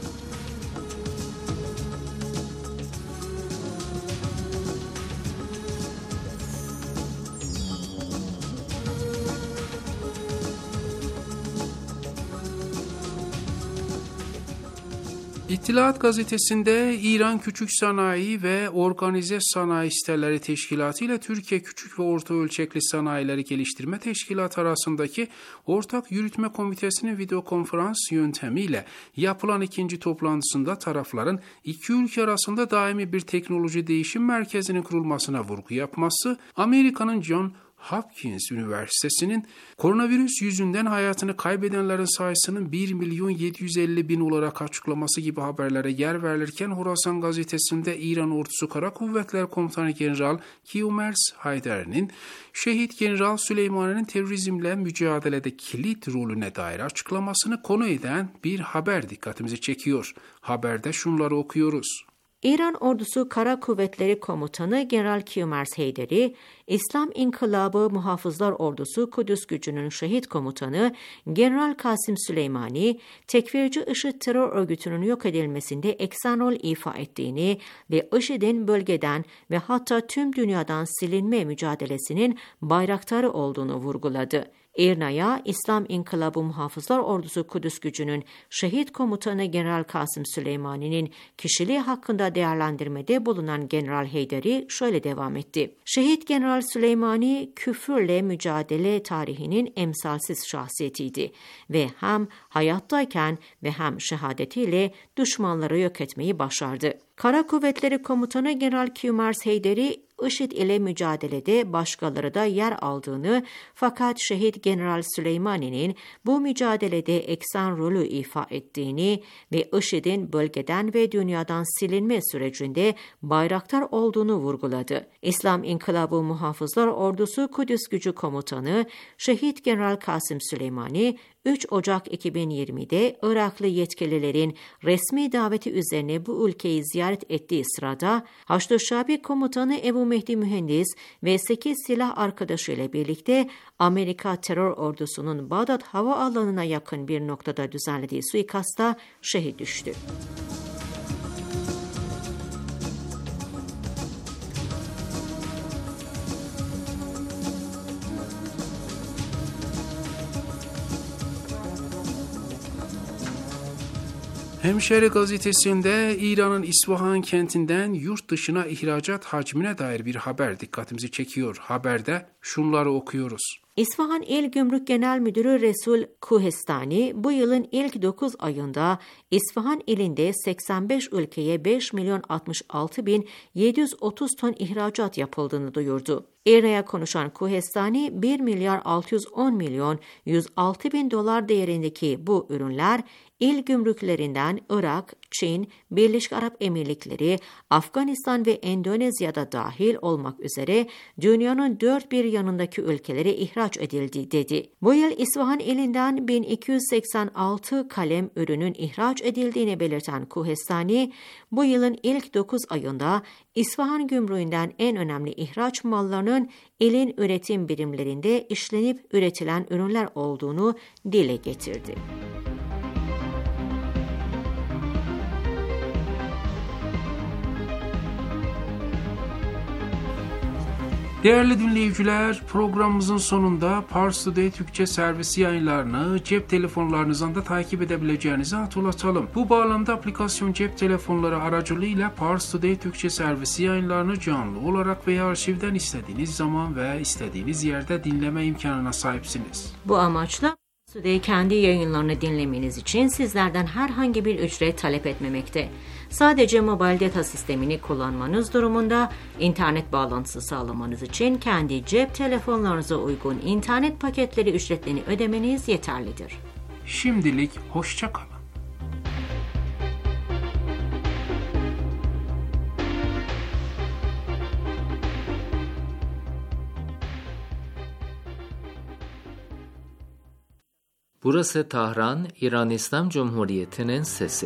İttihat gazetesinde İran Küçük Sanayi ve Organize Sanayi Siteleri Teşkilatı ile Türkiye Küçük ve Orta Ölçekli Sanayileri Geliştirme Teşkilatı arasındaki Ortak Yürütme Komitesi'nin video konferans yöntemiyle yapılan ikinci toplantısında tarafların iki ülke arasında daimi bir teknoloji değişim merkezinin kurulmasına vurgu yapması, Amerika'nın John Hopkins Üniversitesi'nin koronavirüs yüzünden hayatını kaybedenlerin sayısının 1.750.000 olarak açıklaması gibi haberlere yer verilirken, Horasan gazetesinde İran Ordusu Kara Kuvvetleri Komutanı General Kiumers Haydar'ın Şehit General Süleymani'nin terörizmle mücadelede kilit rolüne dair açıklamasını konu eden bir haber dikkatimizi çekiyor. Haberde şunları okuyoruz. İran Ordusu Kara Kuvvetleri Komutanı General Kiumers Haydar'ı, İslam İnkılabı Muhafızlar Ordusu Kudüs Gücü'nün şehit komutanı General Kasım Süleymani, tekfirci IŞİD terör örgütünün yok edilmesinde eksen rol ifa ettiğini ve IŞİD'in bölgeden ve hatta tüm dünyadan silinme mücadelesinin bayraktarı olduğunu vurguladı. İRNA'ya İslam İnkılabı Muhafızlar Ordusu Kudüs Gücü'nün şehit komutanı General Kasım Süleymani'nin kişiliği hakkında değerlendirmede bulunan General Haydar'ı şöyle devam etti. Şehit General Süleymani, küfürle mücadele tarihinin emsalsiz şahsiyetiydi ve hem hayattayken ve hem şehadetiyle düşmanları yok etmeyi başardı. Kara Kuvvetleri Komutanı General Kiumers Haydar'ı, IŞİD ile mücadelede başkaları da yer aldığını, fakat şehit General Süleymani'nin bu mücadelede eksen rolü ifa ettiğini ve IŞİD'in bölgeden ve dünyadan silinme sürecinde bayraktar olduğunu vurguladı. İslam İnkılabı Muhafızlar Ordusu Kudüs Gücü Komutanı şehit General Kasım Süleymani, 3 Ocak 2020'de Iraklı yetkililerin resmi daveti üzerine bu ülkeyi ziyaret ettiği sırada Haçlı Şabi Komutanı Ebu Mehdi mühendis ve 8 silah arkadaşıyla birlikte Amerika terör ordusunun Bağdat hava alanına yakın bir noktada düzenlediği suikasta şehit düştü. Hemşeri gazetesinde İran'ın İsfahan kentinden yurt dışına ihracat hacmine dair bir haber dikkatimizi çekiyor. Haberde şunları okuyoruz. İsfahan İl Gümrük Genel Müdürü Resul Kuhestani bu yılın ilk 9 ayında İsfahan ilinde 85 ülkeye 5.066.730 ton ihracat yapıldığını duyurdu. İRNA'ya konuşan Kuhestani 1.610.106.000 dolar değerindeki bu ürünler il gümrüklerinden Irak, Çin, Birleşik Arap Emirlikleri, Afganistan ve Endonezya'da dahil olmak üzere dünyanın dört bir yanındaki ülkelere ihraç edildi dedi. Bu yıl İsfahan ilinden 1286 kalem ürünün ihraç edildiğini belirten Kuhestani, bu yılın ilk 9 ayında İsfahan gümrüğünden en önemli ihraç mallarının ilin üretim birimlerinde işlenip üretilen ürünler olduğunu dile getirdi. Değerli dinleyiciler, programımızın sonunda Pars Today Türkçe servisi yayınlarını cep telefonlarınızdan da takip edebileceğinizi hatırlatalım. Bu bağlamda aplikasyon cep telefonları aracılığıyla Pars Today Türkçe servisi yayınlarını canlı olarak veya arşivden istediğiniz zaman ve istediğiniz yerde dinleme imkanına sahipsiniz. Bu amaçla Pars Today kendi yayınlarını dinlemeniz için sizlerden herhangi bir ücret talep etmemekte. Sadece mobil data sistemini kullanmanız durumunda internet bağlantısı sağlamanız için kendi cep telefonlarınıza uygun internet paketleri ücretlerini ödemeniz yeterlidir. Şimdilik hoşça kalın. Burası Tahran, İran İslam Cumhuriyeti'nin sesi.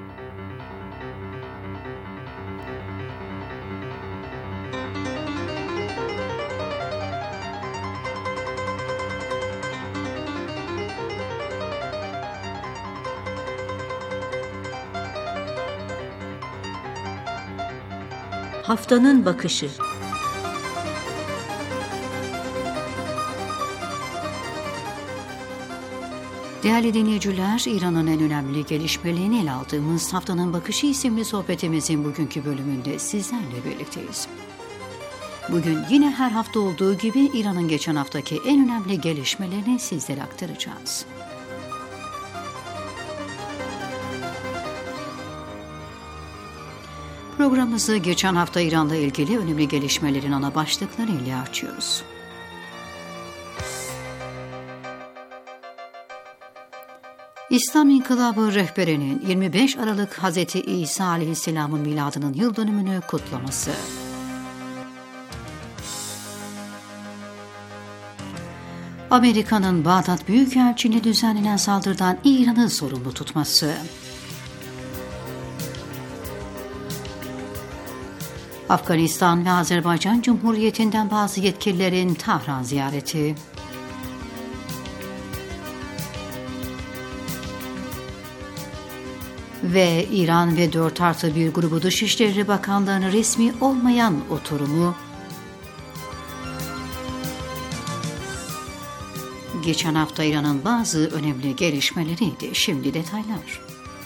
Haftanın bakışı. Değerli dinleyiciler, İran'ın en önemli gelişmelerini ele aldığımız Haftanın Bakışı isimli sohbetimizin bugünkü bölümünde sizlerle birlikteyiz. Bugün yine her hafta olduğu gibi İran'ın geçen haftaki en önemli gelişmelerini sizlere aktaracağız. Programımızı geçen hafta İran'la ilgili önemli gelişmelerin ana başlıkları ile açıyoruz. İslam İnkılabı rehberinin 25 Aralık Hz. İsa Aleyhisselam'ın miladının yıl dönümünü kutlaması. Amerika'nın Bağdat Büyükelçiliğine düzenlenen saldırıdan İran'ı sorumlu tutması. Afganistan ve Azerbaycan Cumhuriyeti'nden bazı yetkililerin Tahran ziyareti. Ve İran ve 4+1 grubu Dışişleri Bakanları'nın resmi olmayan oturumu. Geçen hafta İran'ın bazı önemli gelişmeleriydi. Şimdi detaylar.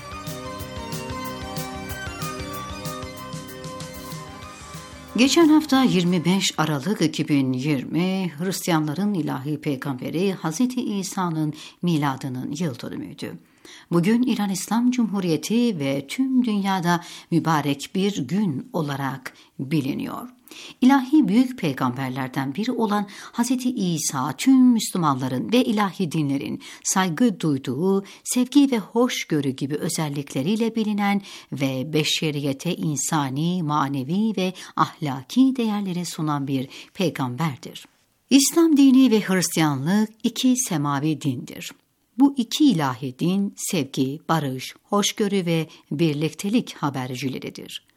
Geçen hafta 25 Aralık 2020 Hristiyanların ilahi peygamberi Hz. İsa'nın miladının yıl dönümüydü. Bugün İran İslam Cumhuriyeti ve tüm dünyada mübarek bir gün olarak biliniyor. İlahi büyük peygamberlerden biri olan Hz. İsa tüm Müslümanların ve ilahi dinlerin saygı duyduğu, sevgi ve hoşgörü gibi özellikleriyle bilinen ve beşeriyete insani, manevi ve ahlaki değerleri sunan bir peygamberdir. İslam dini ve Hristiyanlık iki semavi dindir. Bu iki ilahi din sevgi, barış, hoşgörü ve birliktelik habercileridir.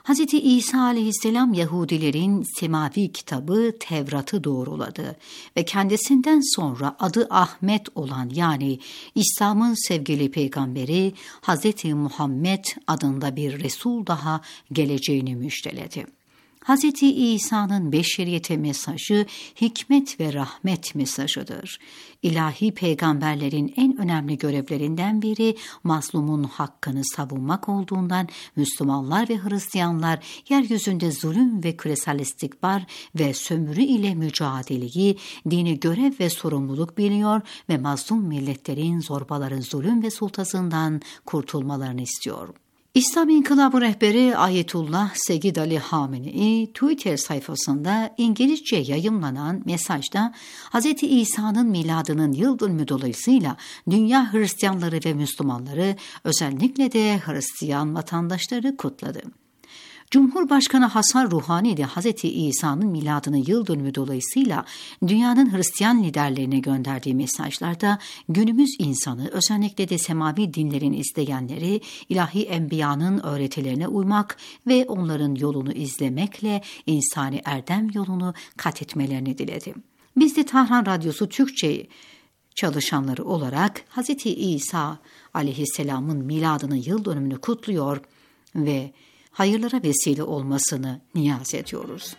Hz. İsa aleyhisselam Yahudilerin semavi kitabı Tevrat'ı doğruladı ve kendisinden sonra adı Ahmet olan yani İslam'ın sevgili peygamberi Hz. Muhammed adında bir Resul daha geleceğini müjdeledi. Hz. İsa'nın beşeriyete mesajı hikmet ve rahmet mesajıdır. İlahi peygamberlerin en önemli görevlerinden biri mazlumun hakkını savunmak olduğundan Müslümanlar ve Hristiyanlar yeryüzünde zulüm ve küresel istikbar ve sömürü ile mücadeleyi dini görev ve sorumluluk biliyor ve mazlum milletlerin zorbaların zulüm ve sultasından kurtulmalarını istiyor. İslam İnkılabı rehberi Ayetullah Seyyid Ali Hamenei Twitter sayfasında İngilizce yayımlanan mesajda Hz. İsa'nın miladının yıl dönümü dolayısıyla dünya Hristiyanları ve Müslümanları özellikle de Hristiyan vatandaşları kutladı. Cumhurbaşkanı Hasan Ruhani de Hz. İsa'nın miladının yıl dönümü dolayısıyla dünyanın Hristiyan liderlerine gönderdiği mesajlarda günümüz insanı özellikle de semavi dinlerin izleyenleri ilahi enbiyanın öğretilerine uymak ve onların yolunu izlemekle insani erdem yolunu kat etmelerini diledi. Biz de Tahran Radyosu Türkçe çalışanları olarak Hz. İsa aleyhisselamın miladının yıl dönümünü kutluyor ve hayırlara vesile olmasını niyaz ediyoruz.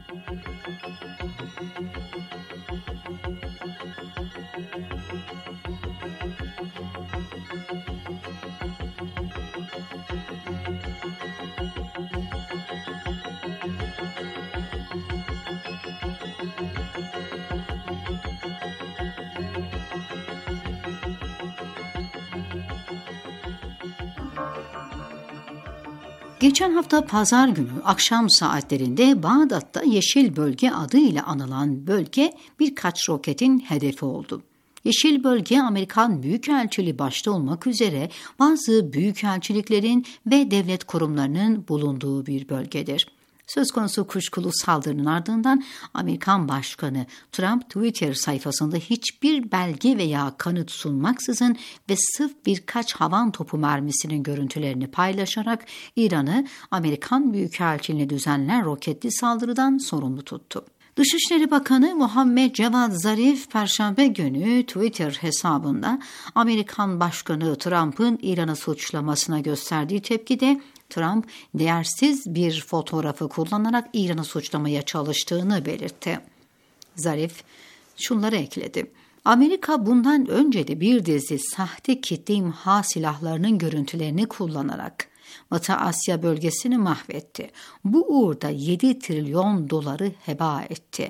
Geçen hafta pazar günü akşam saatlerinde Bağdat'ta Yeşil Bölge adıyla anılan bölge birkaç roketin hedefi oldu. Yeşil Bölge Amerikan Büyükelçiliği başta olmak üzere bazı büyükelçiliklerin ve devlet kurumlarının bulunduğu bir bölgedir. Söz konusu kuşkulu saldırının ardından Amerikan Başkanı Trump Twitter sayfasında hiçbir belge veya kanıt sunmaksızın ve sırf birkaç havan topu mermisinin görüntülerini paylaşarak İran'ı Amerikan Büyükelçiliğine düzenlenen roketli saldırıdan sorumlu tuttu. Dışişleri Bakanı Muhammed Cevad Zarif Perşembe günü Twitter hesabında Amerikan Başkanı Trump'ın İran'ı suçlamasına gösterdiği tepkide Trump değersiz bir fotoğrafı kullanarak İran'ı suçlamaya çalıştığını belirtti. Zarif şunları ekledi. Amerika bundan önce de bir dizi sahte kitle imha silahlarının görüntülerini kullanarak Batı Asya bölgesini mahvetti. Bu uğurda 7 trilyon doları heba etti.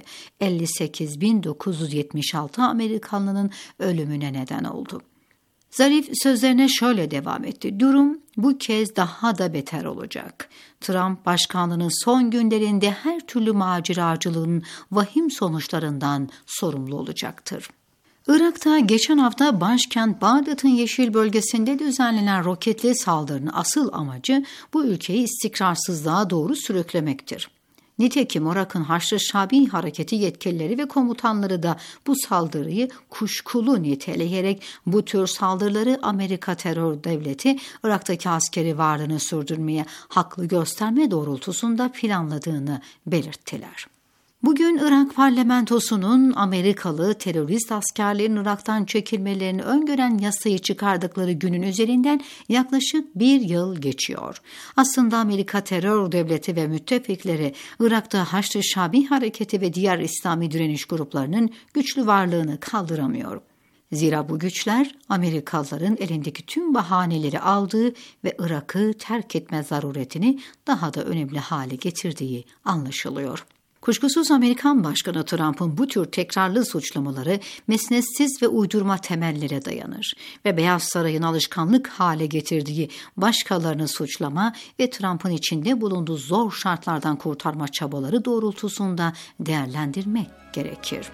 58.976 Amerikanlının ölümüne neden oldu. Zarif sözlerine şöyle devam etti. Durum bu kez daha da beter olacak. Trump başkanlığının son günlerinde her türlü maceracılığın vahim sonuçlarından sorumlu olacaktır. Irak'ta geçen hafta başkent Bağdat'ın Yeşil Bölgesi'nde düzenlenen roketli saldırının asıl amacı bu ülkeyi istikrarsızlığa doğru sürüklemektir. Nitekim Irak'ın Haçlı Şabi Hareketi yetkilileri ve komutanları da bu saldırıyı kuşkulu niteleyerek bu tür saldırıları Amerika terör devleti Irak'taki askeri varlığını sürdürmeye haklı gösterme doğrultusunda planladığını belirttiler. Bugün Irak parlamentosunun Amerikalı terörist askerlerin Irak'tan çekilmelerini öngören yasayı çıkardıkları günün üzerinden yaklaşık 1 yıl geçiyor. Aslında Amerika terör devleti ve müttefikleri Irak'ta Haçlı Şabi Hareketi ve diğer İslami direniş gruplarının güçlü varlığını kaldıramıyor. Zira bu güçler Amerikalıların elindeki tüm bahaneleri aldığı ve Irak'ı terk etme zaruretini daha da önemli hale getirdiği anlaşılıyor. Kuşkusuz Amerikan Başkanı Trump'ın bu tür tekrarlı suçlamaları mesnetsiz ve uydurma temellere dayanır ve Beyaz Saray'ın alışkanlık hale getirdiği başkalarını suçlama ve Trump'ın içinde bulunduğu zor şartlardan kurtarma çabaları doğrultusunda değerlendirmek gerekir.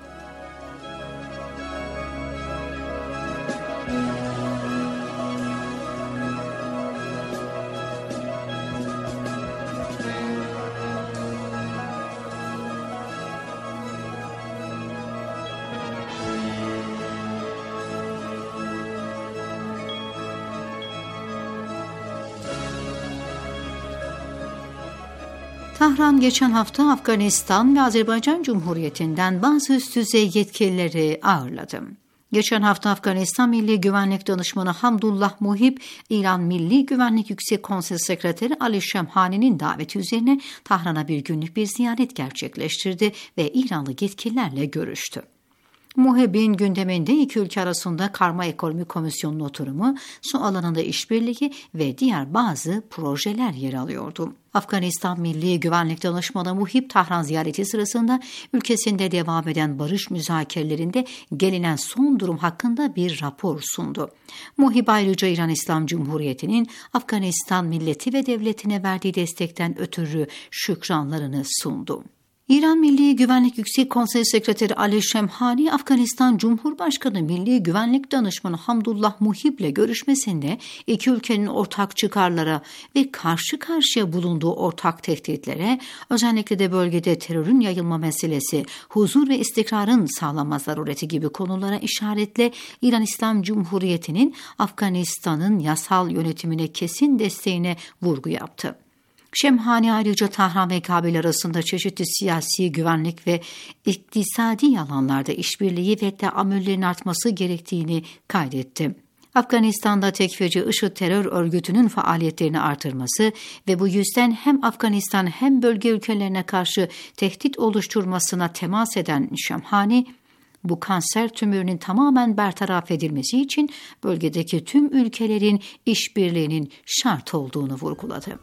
Tahran geçen hafta Afganistan ve Azerbaycan Cumhuriyeti'nden bazı üst düzey yetkilileri ağırladı. Geçen hafta Afganistan Milli Güvenlik Danışmanı Hamdullah Muhib, İran Milli Güvenlik Yüksek Konsey Sekreteri Ali Şemhani'nin daveti üzerine Tahran'a bir günlük bir ziyaret gerçekleştirdi ve İranlı yetkililerle görüştü. Muhib'in gündeminde iki ülke arasında Karma Ekonomi Komisyonu'nun oturumu, su alanında işbirliği ve diğer bazı projeler yer alıyordu. Afganistan Milli Güvenlik Danışmanı Muhib, Tahran ziyareti sırasında ülkesinde devam eden barış müzakerelerinde gelinen son durum hakkında bir rapor sundu. Muhib ayrıca İran İslam Cumhuriyeti'nin Afganistan milleti ve devletine verdiği destekten ötürü şükranlarını sundu. İran Milli Güvenlik Yüksek Konsey Sekreteri Ali Şemhani, Afganistan Cumhurbaşkanı Milli Güvenlik Danışmanı Hamdullah Muhib'le görüşmesinde iki ülkenin ortak çıkarlara ve karşı karşıya bulunduğu ortak tehditlere, özellikle de bölgede terörün yayılma meselesi, huzur ve istikrarın sağlanma zarureti gibi konulara işaretle İran İslam Cumhuriyeti'nin Afganistan'ın yasal yönetimine kesin desteğine vurgu yaptı. Şemhani ayrıca Tahran ve Kabil arasında çeşitli siyasi, güvenlik ve iktisadi alanlarda işbirliği ve teamüllerin artması gerektiğini kaydetti. Afganistan'da tekfirci IŞİD terör örgütünün faaliyetlerini artırması ve bu yüzden hem Afganistan hem bölge ülkelerine karşı tehdit oluşturmasına temas eden Şemhani, bu kanser tümörünün tamamen bertaraf edilmesi için bölgedeki tüm ülkelerin işbirliğinin şart olduğunu vurguladı.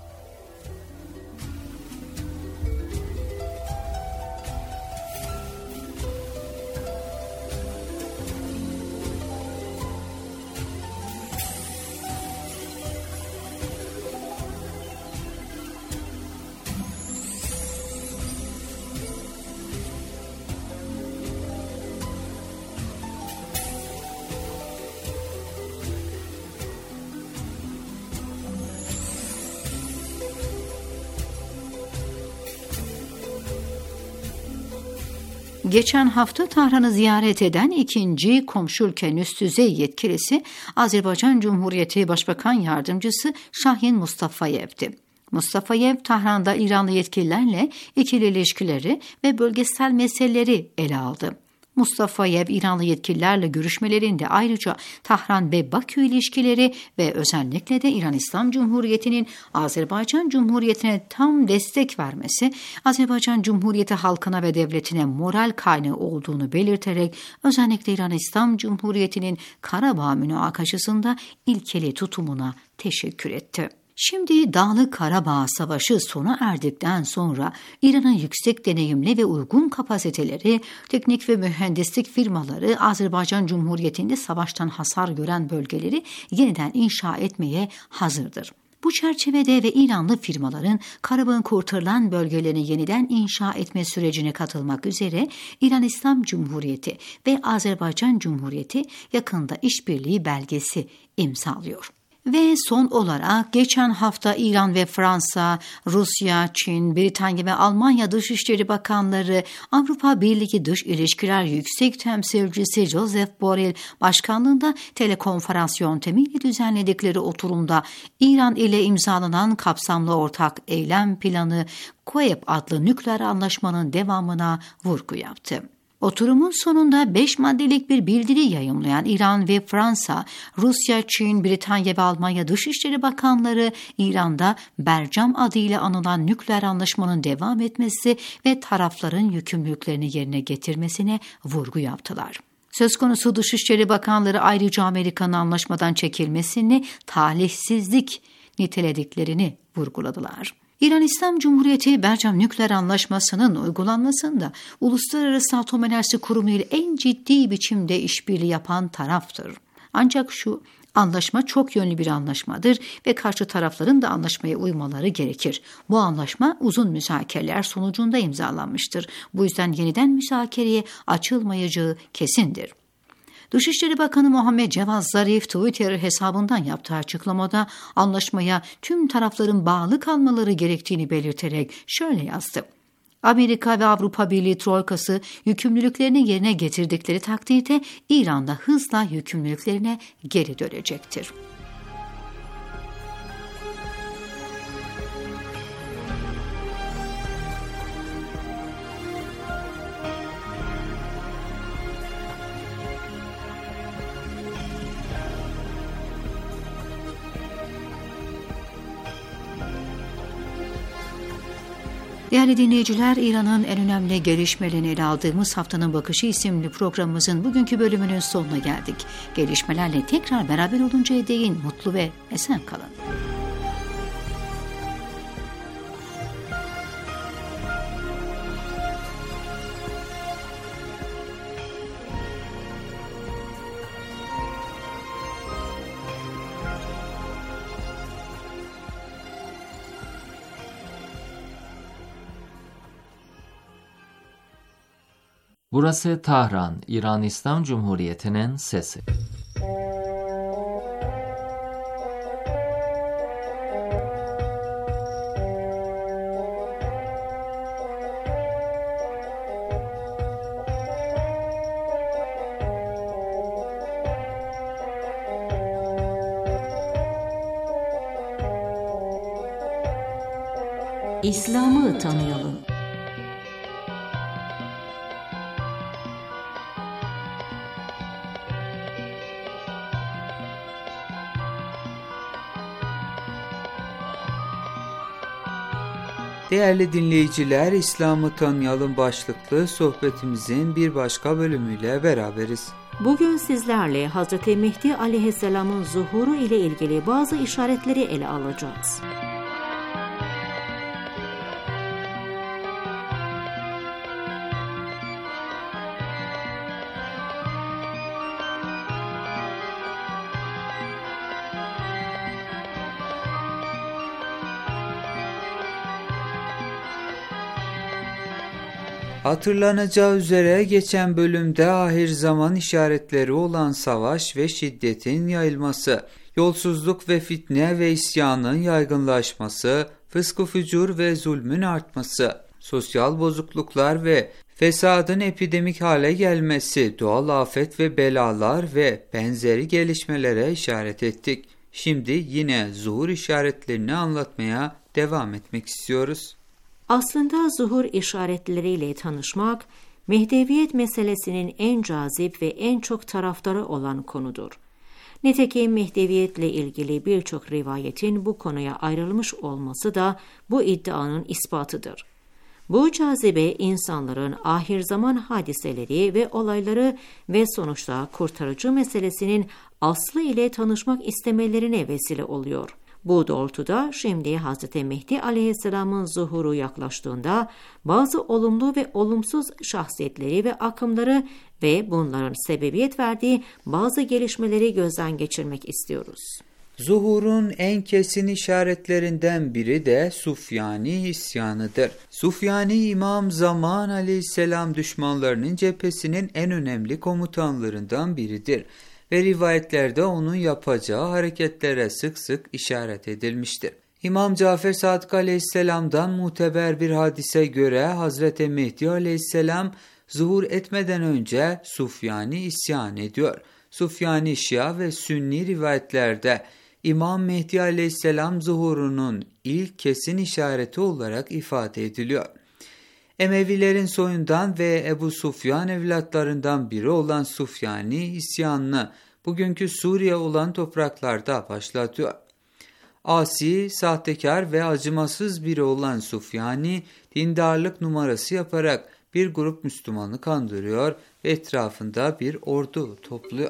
Geçen hafta Tahran'ı ziyaret eden ikinci komşu ülkenin üst düzey yetkilisi Azerbaycan Cumhuriyeti Başbakan Yardımcısı Şahin Mustafayev'di. Mustafayev, Tahran'da İranlı yetkililerle ikili ilişkileri ve bölgesel meseleleri ele aldı. Mustafayev, İranlı yetkililerle görüşmelerinde ayrıca Tahran ve Bakü ilişkileri ve özellikle de İran İslam Cumhuriyeti'nin Azerbaycan Cumhuriyeti'ne tam destek vermesi, Azerbaycan Cumhuriyeti halkına ve devletine moral kaynağı olduğunu belirterek özellikle İran İslam Cumhuriyeti'nin Karabağ münakaşasında ilkeli tutumuna teşekkür etti. Şimdi Dağlık Karabağ Savaşı sona erdikten sonra İran'ın yüksek deneyimli ve uygun kapasiteleri, teknik ve mühendislik firmaları Azerbaycan Cumhuriyeti'nde savaştan hasar gören bölgeleri yeniden inşa etmeye hazırdır. Bu çerçevede ve İranlı firmaların Karabağ'ın kurtarılan bölgelerini yeniden inşa etme sürecine katılmak üzere İran İslam Cumhuriyeti ve Azerbaycan Cumhuriyeti yakında işbirliği belgesi imzalıyor. Ve son olarak geçen hafta İran ve Fransa, Rusya, Çin, Britanya ve Almanya Dışişleri Bakanları, Avrupa Birliği Dış İlişkiler Yüksek Temsilcisi Josep Borrell başkanlığında telekonferans yöntemiyle düzenledikleri oturumda İran ile imzalanan kapsamlı ortak eylem planı COEP adlı nükleer anlaşmanın devamına vurgu yaptı. Oturumun sonunda 5 maddelik bir bildiri yayımlayan İran ve Fransa, Rusya, Çin, Britanya ve Almanya Dışişleri Bakanları İran'da Bercam adıyla anılan nükleer anlaşmanın devam etmesi ve tarafların yükümlülüklerini yerine getirmesine vurgu yaptılar. Söz konusu Dışişleri Bakanları ayrıca Amerika'nın anlaşmadan çekilmesini talihsizlik nitelediklerini vurguladılar. İran İslam Cumhuriyeti Bercam Nükleer Anlaşması'nın uygulanmasında Uluslararası Atom Enerjisi Kurumu ile en ciddi biçimde işbirliği yapan taraftır. Ancak şu anlaşma çok yönlü bir anlaşmadır ve karşı tarafların da anlaşmaya uymaları gerekir. Bu anlaşma uzun müzakereler sonucunda imzalanmıştır. Bu yüzden yeniden müzakereye açılmayacağı kesindir. Dışişleri Bakanı Muhammed Cevad Zarif Twitter hesabından yaptığı açıklamada anlaşmaya tüm tarafların bağlı kalmaları gerektiğini belirterek şöyle yazdı. Amerika ve Avrupa Birliği Troikası yükümlülüklerini yerine getirdikleri takdirde İran'da hızla yükümlülüklerine geri dönecektir. Değerli dinleyiciler, İran'ın en önemli gelişmelerini ele aldığımız Haftanın Bakışı isimli programımızın bugünkü bölümünün sonuna geldik. Gelişmelerle tekrar beraber oluncaya değin mutlu ve esen kalın. Burası Tahran, İran İslam Cumhuriyeti'nin sesi. İslam'ı tanıyalım. Değerli dinleyiciler, İslam'ı tanıyalım başlıklı sohbetimizin bir başka bölümüyle beraberiz. Bugün sizlerle Hz. Mehdi Aleyhisselam'ın zuhuru ile ilgili bazı işaretleri ele alacağız. Hatırlanacağı üzere geçen bölümde ahir zaman işaretleri olan savaş ve şiddetin yayılması, yolsuzluk ve fitne ve isyanın yaygınlaşması, fısk-ı fücur ve zulmün artması, sosyal bozukluklar ve fesadın epidemik hale gelmesi, doğal afet ve belalar ve benzeri gelişmelere işaret ettik. Şimdi yine zuhur işaretlerini anlatmaya devam etmek istiyoruz. Aslında zuhur işaretleriyle tanışmak, Mehdeviyet meselesinin en cazip ve en çok taraftarı olan konudur. Nitekim Mehdeviyetle ilgili birçok rivayetin bu konuya ayrılmış olması da bu iddianın ispatıdır. Bu cazibe insanların ahir zaman hadiseleri ve olayları ve sonuçta kurtarıcı meselesinin aslı ile tanışmak istemelerine vesile oluyor. Bu doğrultuda şimdi Hz. Mehdi Aleyhisselam'ın zuhuru yaklaştığında bazı olumlu ve olumsuz şahsiyetleri ve akımları ve bunların sebebiyet verdiği bazı gelişmeleri gözden geçirmek istiyoruz. Zuhurun en kesin işaretlerinden biri de Sufyani isyanıdır. Sufyani İmam Zaman Aleyhisselam düşmanlarının cephesinin en önemli komutanlarından biridir ve rivayetlerde onun yapacağı hareketlere sık sık işaret edilmiştir. İmam Cafer Sadık Aleyhisselam'dan muteber bir hadise göre Hazreti Mehdi Aleyhisselam zuhur etmeden önce Sufyani isyan ediyor. Sufyani Şia ve Sünni rivayetlerde İmam Mehdi Aleyhisselam zuhurunun ilk kesin işareti olarak ifade ediliyor. Emevilerin soyundan ve Ebu Sufyan evlatlarından biri olan Sufyani isyanını bugünkü Suriye olan topraklarda başlatıyor. Asi, sahtekar ve acımasız biri olan Sufyani dindarlık numarası yaparak bir grup Müslümanı kandırıyor ve etrafında bir ordu topluyor.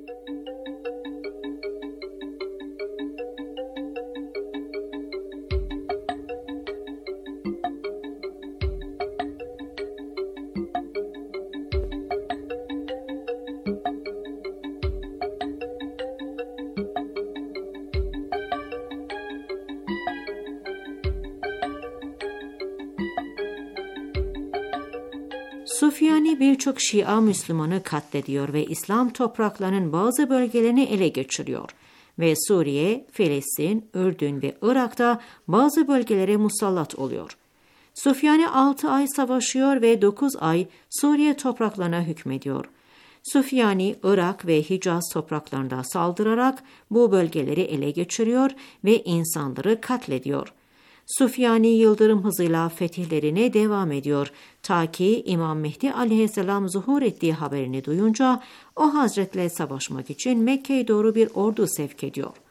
Sufyani birçok Şia Müslümanı katlediyor ve İslam topraklarının bazı bölgelerini ele geçiriyor ve Suriye, Filistin, Ürdün ve Irak'ta bazı bölgelere musallat oluyor. Sufyani 6 ay savaşıyor ve 9 ay Suriye topraklarına hükmediyor. Sufyani, Irak ve Hicaz topraklarında saldırarak bu bölgeleri ele geçiriyor ve insanları katlediyor. Sufyani yıldırım hızıyla fetihlerine devam ediyor ta ki İmam Mehdi Aleyhisselam zuhur ettiği haberini duyunca o hazretle savaşmak için Mekke'ye doğru bir ordu sevk ediyor.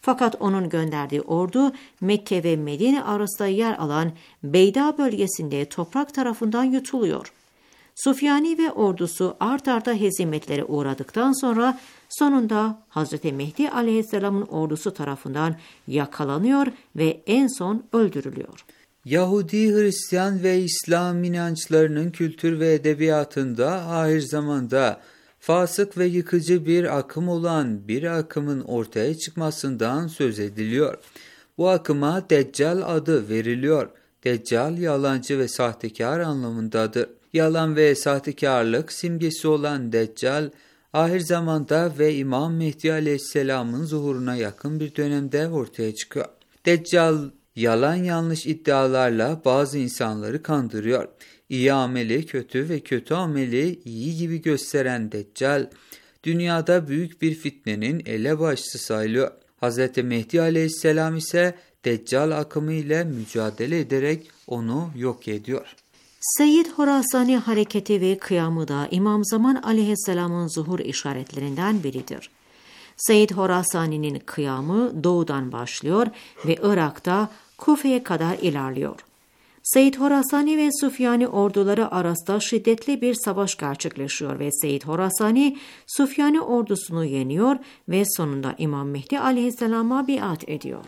Fakat onun gönderdiği ordu Mekke ve Medine arasında yer alan Beyda bölgesinde toprak tarafından yutuluyor. Süfyani ve ordusu art arda hezimetlere uğradıktan sonra sonunda Hz. Mehdi aleyhisselamın ordusu tarafından yakalanıyor ve en son öldürülüyor. Yahudi, Hristiyan ve İslam inançlarının kültür ve edebiyatında ahir zamanda fasık ve yıkıcı bir akım olan bir akımın ortaya çıkmasından söz ediliyor. Bu akıma Deccal adı veriliyor. Deccal yalancı ve sahtekar anlamındadır. Yalan ve sahtekarlık simgesi olan Deccal, ahir zamanda ve İmam Mehdi Aleyhisselam'ın zuhuruna yakın bir dönemde ortaya çıkıyor. Deccal, yalan yanlış iddialarla bazı insanları kandırıyor. İyi ameli kötü ve kötü ameli iyi gibi gösteren Deccal, dünyada büyük bir fitnenin elebaşısı sayılıyor. Hz. Mehdi Aleyhisselam ise Deccal akımı ile mücadele ederek onu yok ediyor. Seyyid Horasani hareketi ve kıyamı da İmam Zaman aleyhisselamın zuhur işaretlerinden biridir. Seyyid Horasani'nin kıyamı doğudan başlıyor ve Irak'ta Kufe'ye kadar ilerliyor. Seyyid Horasani ve Süfyani orduları arasında şiddetli bir savaş gerçekleşiyor ve Seyyid Horasani Süfyani ordusunu yeniyor ve sonunda İmam Mehdi aleyhisselama biat ediyor.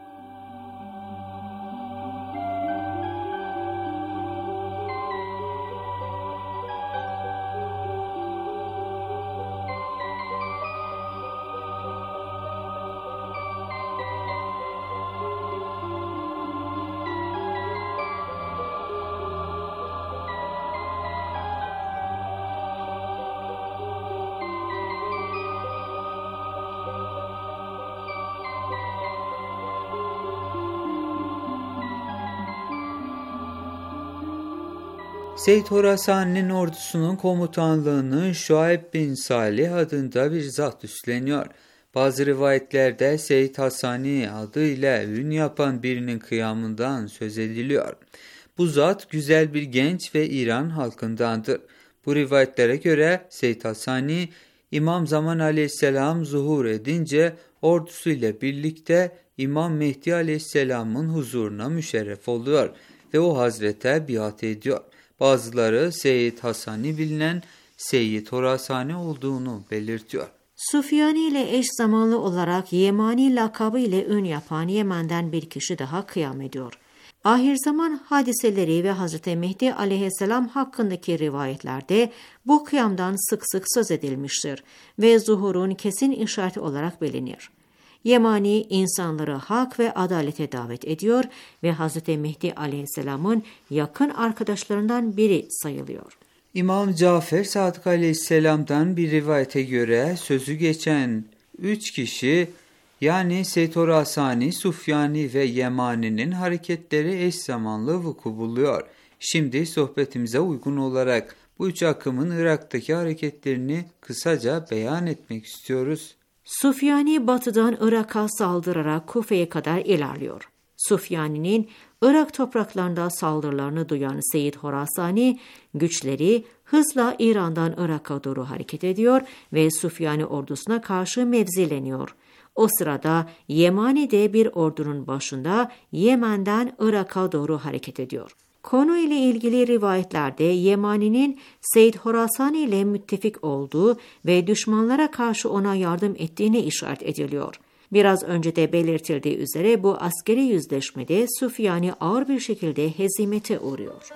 Seyyid Horasani'nin ordusunun komutanlığını Şuayb bin Salih adında bir zat üstleniyor. Bazı rivayetlerde Seyyid Hasani adıyla ün yapan birinin kıyamından söz ediliyor. Bu zat güzel bir genç ve İran halkındandır. Bu rivayetlere göre Seyyid Hasani, İmam Zaman aleyhisselam zuhur edince ordusuyla birlikte İmam Mehdi aleyhisselamın huzuruna müşerref oluyor ve o hazrete biat ediyor. Bazıları Seyyid Hasani bilinen Seyyid Horasani olduğunu belirtiyor. Süfyani ile eş zamanlı olarak Yemani lakabı ile ün yapan Yemen'den bir kişi daha kıyam ediyor. Ahir zaman hadiseleri ve Hz. Mehdi aleyhisselam hakkındaki rivayetlerde bu kıyamdan sık sık söz edilmiştir ve zuhurun kesin işareti olarak bilinir. Yemani insanları hak ve adalete davet ediyor ve Hz. Mehdi aleyhisselamın yakın arkadaşlarından biri sayılıyor. İmam Cafer Sadık aleyhisselamdan bir rivayete göre sözü geçen 3 kişi yani Seyyid Horasani, Süfyani ve Yemani'nin hareketleri eş zamanlı vuku buluyor. Şimdi sohbetimize uygun olarak bu 3 akımın Irak'taki hareketlerini kısaca beyan etmek istiyoruz. Süfyani batıdan Irak'a saldırarak Kufe'ye kadar ilerliyor. Süfyani'nin Irak topraklarında saldırılarını duyan Seyyid Horasani güçleri hızla İran'dan Irak'a doğru hareket ediyor ve Süfyani ordusuna karşı mevzileniyor. O sırada Yemani de bir ordunun başında Yemen'den Irak'a doğru hareket ediyor. Konu ile ilgili rivayetlerde Yemani'nin Seyyid Horasani ile müttefik olduğu ve düşmanlara karşı ona yardım ettiğine işaret ediliyor. Biraz önce de belirtildiği üzere bu askeri yüzleşmede Süfyani ağır bir şekilde hezimete uğruyor.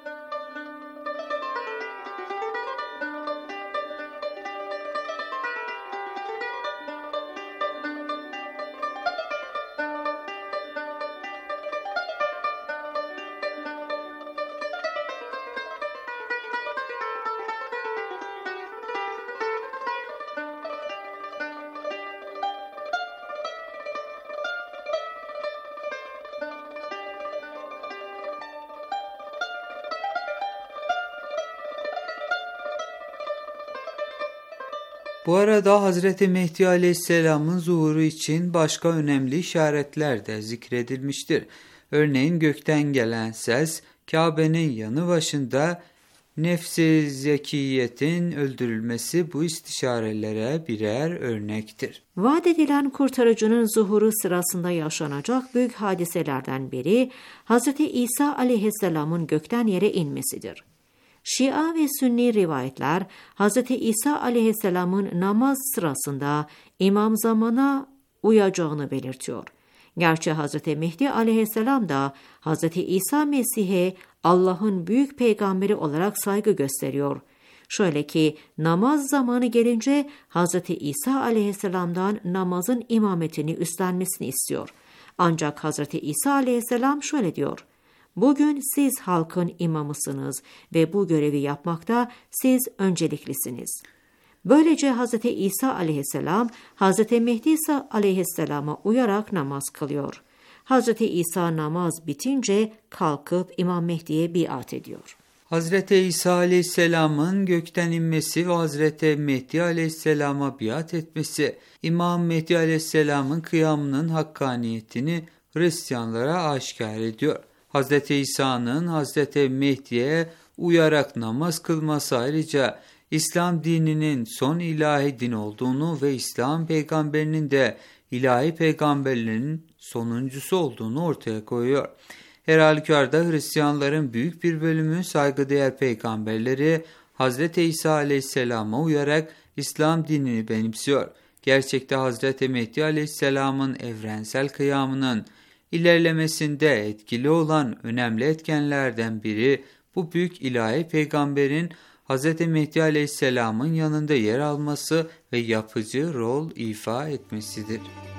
Bu arada Hazreti Mehdi Aleyhisselam'ın zuhuru için başka önemli işaretler de zikredilmiştir. Örneğin gökten gelen ses, Kabe'nin yanı başında Nefs-i zekiyetin öldürülmesi bu istişarelere birer örnektir. Vaat edilen kurtarıcının zuhuru sırasında yaşanacak büyük hadiselerden biri Hz. İsa aleyhisselamın gökten yere inmesidir. Şia ve Sünni rivayetler Hz. İsa aleyhisselamın namaz sırasında imam zamana uyacağını belirtiyor. Gerçi Hz. Mehdi aleyhisselam da Hz. İsa Mesih'e Allah'ın büyük peygamberi olarak saygı gösteriyor. Şöyle ki namaz zamanı gelince Hz. İsa aleyhisselamdan namazın imametini üstlenmesini istiyor. Ancak Hz. İsa aleyhisselam şöyle diyor: "Bugün siz halkın imamısınız ve bu görevi yapmakta siz önceliklisiniz." Böylece Hz. İsa aleyhisselam Hz. Mehdi aleyhisselama uyarak namaz kılıyor. Hz. İsa namaz bitince kalkıp İmam Mehdi'ye biat ediyor. Hz. İsa aleyhisselamın gökten inmesi ve Hz. Mehdi aleyhisselama biat etmesi, İmam Mehdi aleyhisselamın kıyamının hakkaniyetini Hristiyanlara aşikar ediyor. Hz. İsa'nın Hz. Mehdi'ye uyarak namaz kılması ayrıca İslam dininin son ilahi din olduğunu ve İslam peygamberinin de ilahi peygamberlerin sonuncusu olduğunu ortaya koyuyor. Her halükarda Hristiyanların büyük bir bölümü saygıdeğer peygamberleri Hz. İsa aleyhisselama uyarak İslam dinini benimsiyor. Gerçekte Hz. Mehdi aleyhisselamın evrensel kıyamının ilerlemesinde etkili olan önemli etkenlerden biri bu büyük ilahi peygamberin Hz. Mehdi aleyhisselamın yanında yer alması ve yapıcı rol ifa etmesidir.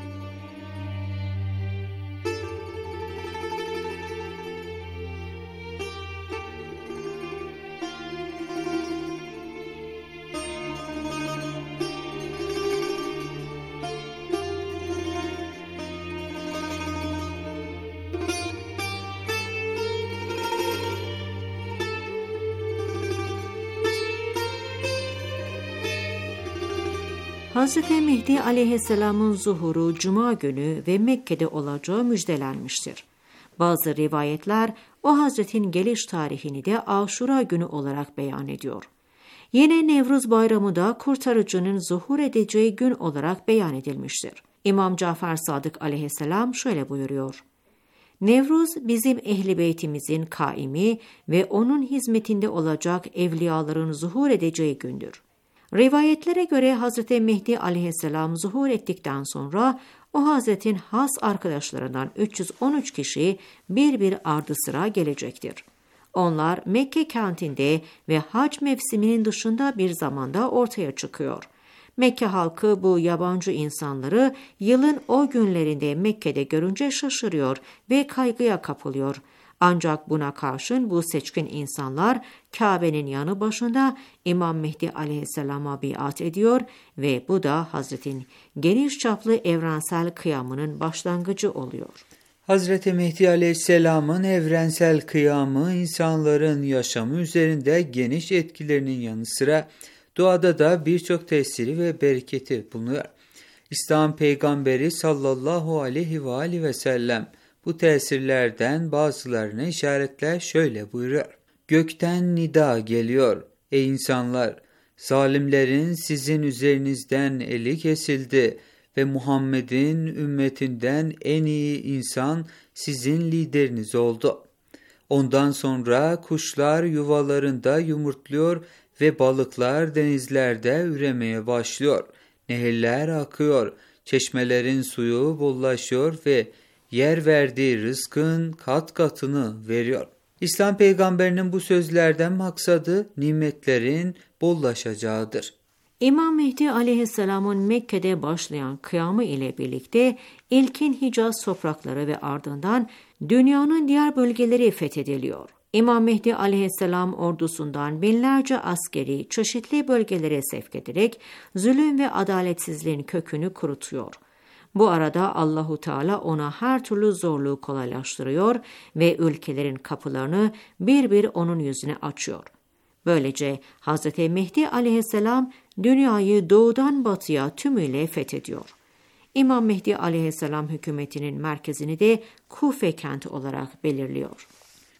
Hz. Mehdi aleyhisselamın zuhuru Cuma günü ve Mekke'de olacağı müjdelenmiştir. Bazı rivayetler o hazretin geliş tarihini de Aşura günü olarak beyan ediyor. Yine Nevruz bayramı da kurtarıcının zuhur edeceği gün olarak beyan edilmiştir. İmam Cafer Sadık aleyhisselam şöyle buyuruyor: "Nevruz bizim ehli beytimizin kaimi ve onun hizmetinde olacak evliyaların zuhur edeceği gündür." Rivayetlere göre Hz. Mehdi aleyhisselam zuhur ettikten sonra o hazretin has arkadaşlarından 313 kişi bir ardı sıra gelecektir. Onlar Mekke kentinde ve hac mevsiminin dışında bir zamanda ortaya çıkıyor. Mekke halkı bu yabancı insanları yılın o günlerinde Mekke'de görünce şaşırıyor ve kaygıya kapılıyor. Ancak buna karşın bu seçkin insanlar Kabe'nin yanı başında İmam Mehdi aleyhisselama biat ediyor ve bu da Hazretin geniş çaplı evrensel kıyamının başlangıcı oluyor. Hazreti Mehdi aleyhisselamın evrensel kıyamı insanların yaşamı üzerinde geniş etkilerinin yanı sıra doğada da birçok tesiri ve bereketi bulunuyor. İslam peygamberi sallallahu aleyhi ve sellem bu tesirlerden bazılarını işaretle şöyle buyuruyor: "Gökten nida geliyor, ey insanlar! Zalimlerin sizin üzerinizden eli kesildi ve Muhammed'in ümmetinden en iyi insan sizin lideriniz oldu. Ondan sonra kuşlar yuvalarında yumurtluyor ve balıklar denizlerde üremeye başlıyor. Nehirler akıyor, çeşmelerin suyu bollaşıyor ve yer verdiği rızkın kat katını veriyor." İslam peygamberinin bu sözlerden maksadı nimetlerin bollaşacağıdır. İmam Mehdi aleyhisselamın Mekke'de başlayan kıyamı ile birlikte ilkin Hicaz toprakları ve ardından dünyanın diğer bölgeleri fethediliyor. İmam Mehdi aleyhisselam ordusundan binlerce askeri çeşitli bölgelere sevk ederek zulüm ve adaletsizliğin kökünü kurutuyor. Bu arada Allahu Teala ona her türlü zorluğu kolaylaştırıyor ve ülkelerin kapılarını bir onun yüzüne açıyor. Böylece Hz. Mehdi aleyhisselam dünyayı doğudan batıya tümüyle fethediyor. İmam Mehdi aleyhisselam hükümetinin merkezini de Kufe kenti olarak belirliyor.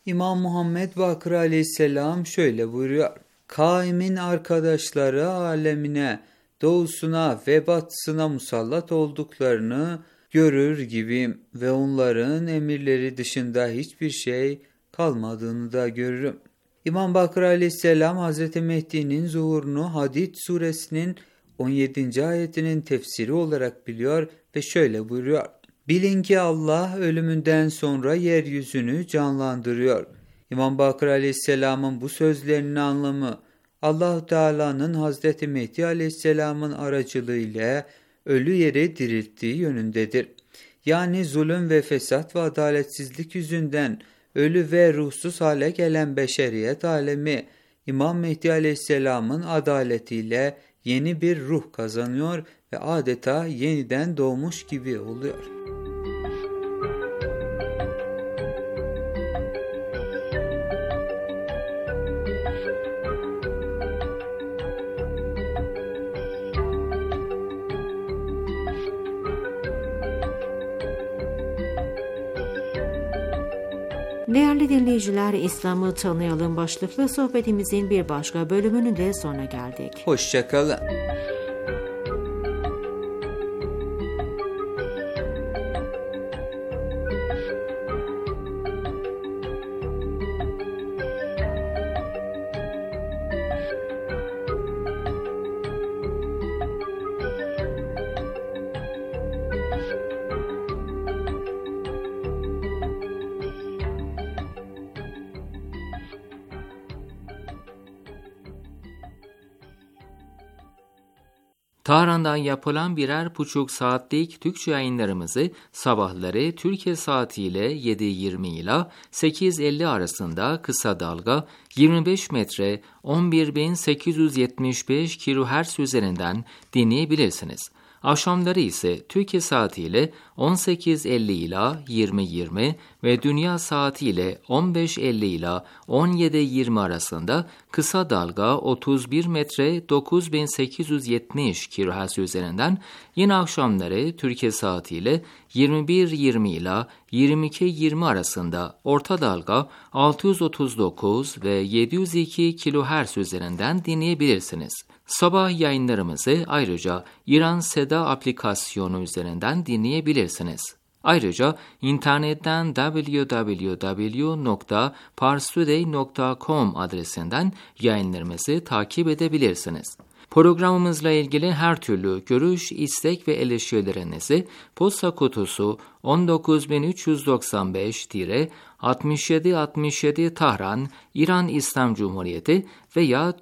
İmam Muhammed Bakır aleyhisselam şöyle buyuruyor. Kaimin arkadaşları alemine, doğusuna ve batısına musallat olduklarını görür gibiyim ve onların emirleri dışında hiçbir şey kalmadığını da görürüm. İmam Bakır aleyhisselam Hazreti Mehdi'nin zuhurunu Hadid suresinin 17. ayetinin tefsiri olarak biliyor ve şöyle buyuruyor. Bilin ki Allah ölümünden sonra yeryüzünü canlandırıyor. İmam Bakır aleyhisselamın bu sözlerinin anlamı Allah-u Teala'nın Hazreti Mehdi aleyhisselamın aracılığıyla ölü yere dirilttiği yönündedir. Yani zulüm ve fesat ve adaletsizlik yüzünden ölü ve ruhsuz hale gelen beşeriyet alemi İmam Mehdi aleyhisselamın adaletiyle yeni bir ruh kazanıyor ve adeta yeniden doğmuş gibi oluyor. Değerli dinleyiciler, İslam'ı tanıyalım başlıklı sohbetimizin bir başka bölümünün de sonuna geldik. Hoşça kalın. Tahran'dan yapılan birer buçuk saatlik Türkçe yayınlarımızı sabahları Türkiye saatiyle 7:20 ile 8:50 arasında kısa dalga 25 metre 11.875 kHz üzerinden dinleyebilirsiniz. Akşamları ise Türkiye saatiyle 18:50 ila 20:20 ve dünya saatiyle 15:50 ila 17:20 arasında kısa dalga 31 metre 9870 kHz üzerinden, yine akşamları Türkiye saatiyle 21:20 ila 22:20 arasında orta dalga 639 ve 702 kHz üzerinden dinleyebilirsiniz. Sabah yayınlarımızı ayrıca İran Seda aplikasyonu üzerinden dinleyebilirsiniz. Ayrıca internetten www.parstoday.com adresinden yayınlarımızı takip edebilirsiniz. Programımızla ilgili her türlü görüş, istek ve eleştirilerinizi posta kutusu 19395-6767 Tahran, İran İslam Cumhuriyeti veya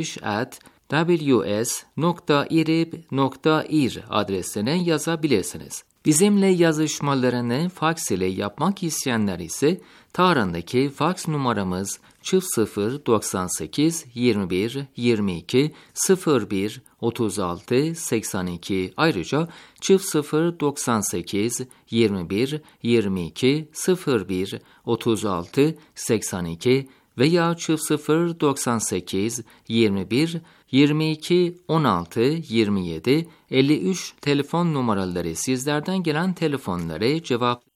turkish@ws.irib.ir adresine yazabilirsiniz. Bizimle yazışmalarını faks ile yapmak isteyenler ise Tahran'daki faks numaramız 0098 21 22 01 36 82, ayrıca 0098 21 22 01 36 82 veya 0098 21 22 16 27 53 telefon numaraları sizlerden gelen telefonlara cevap.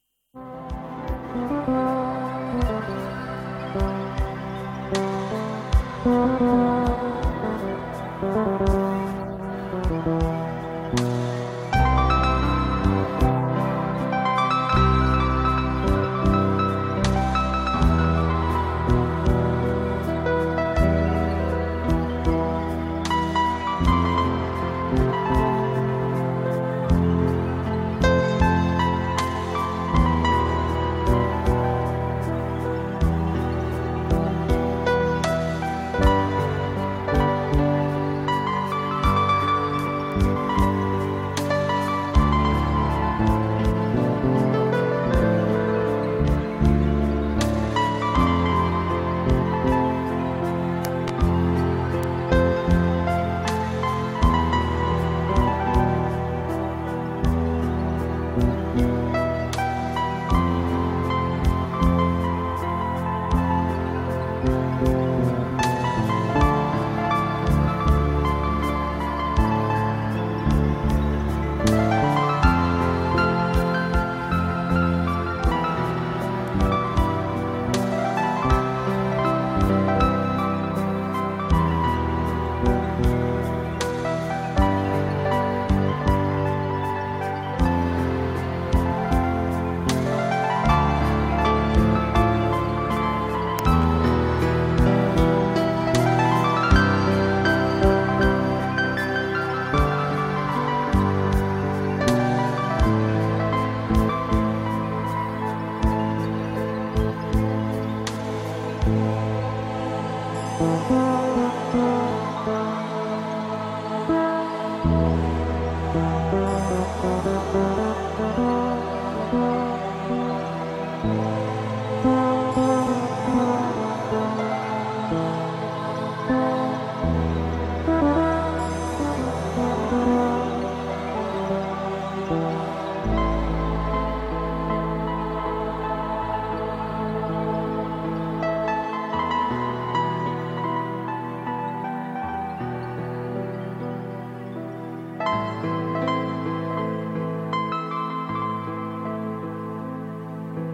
Thank you.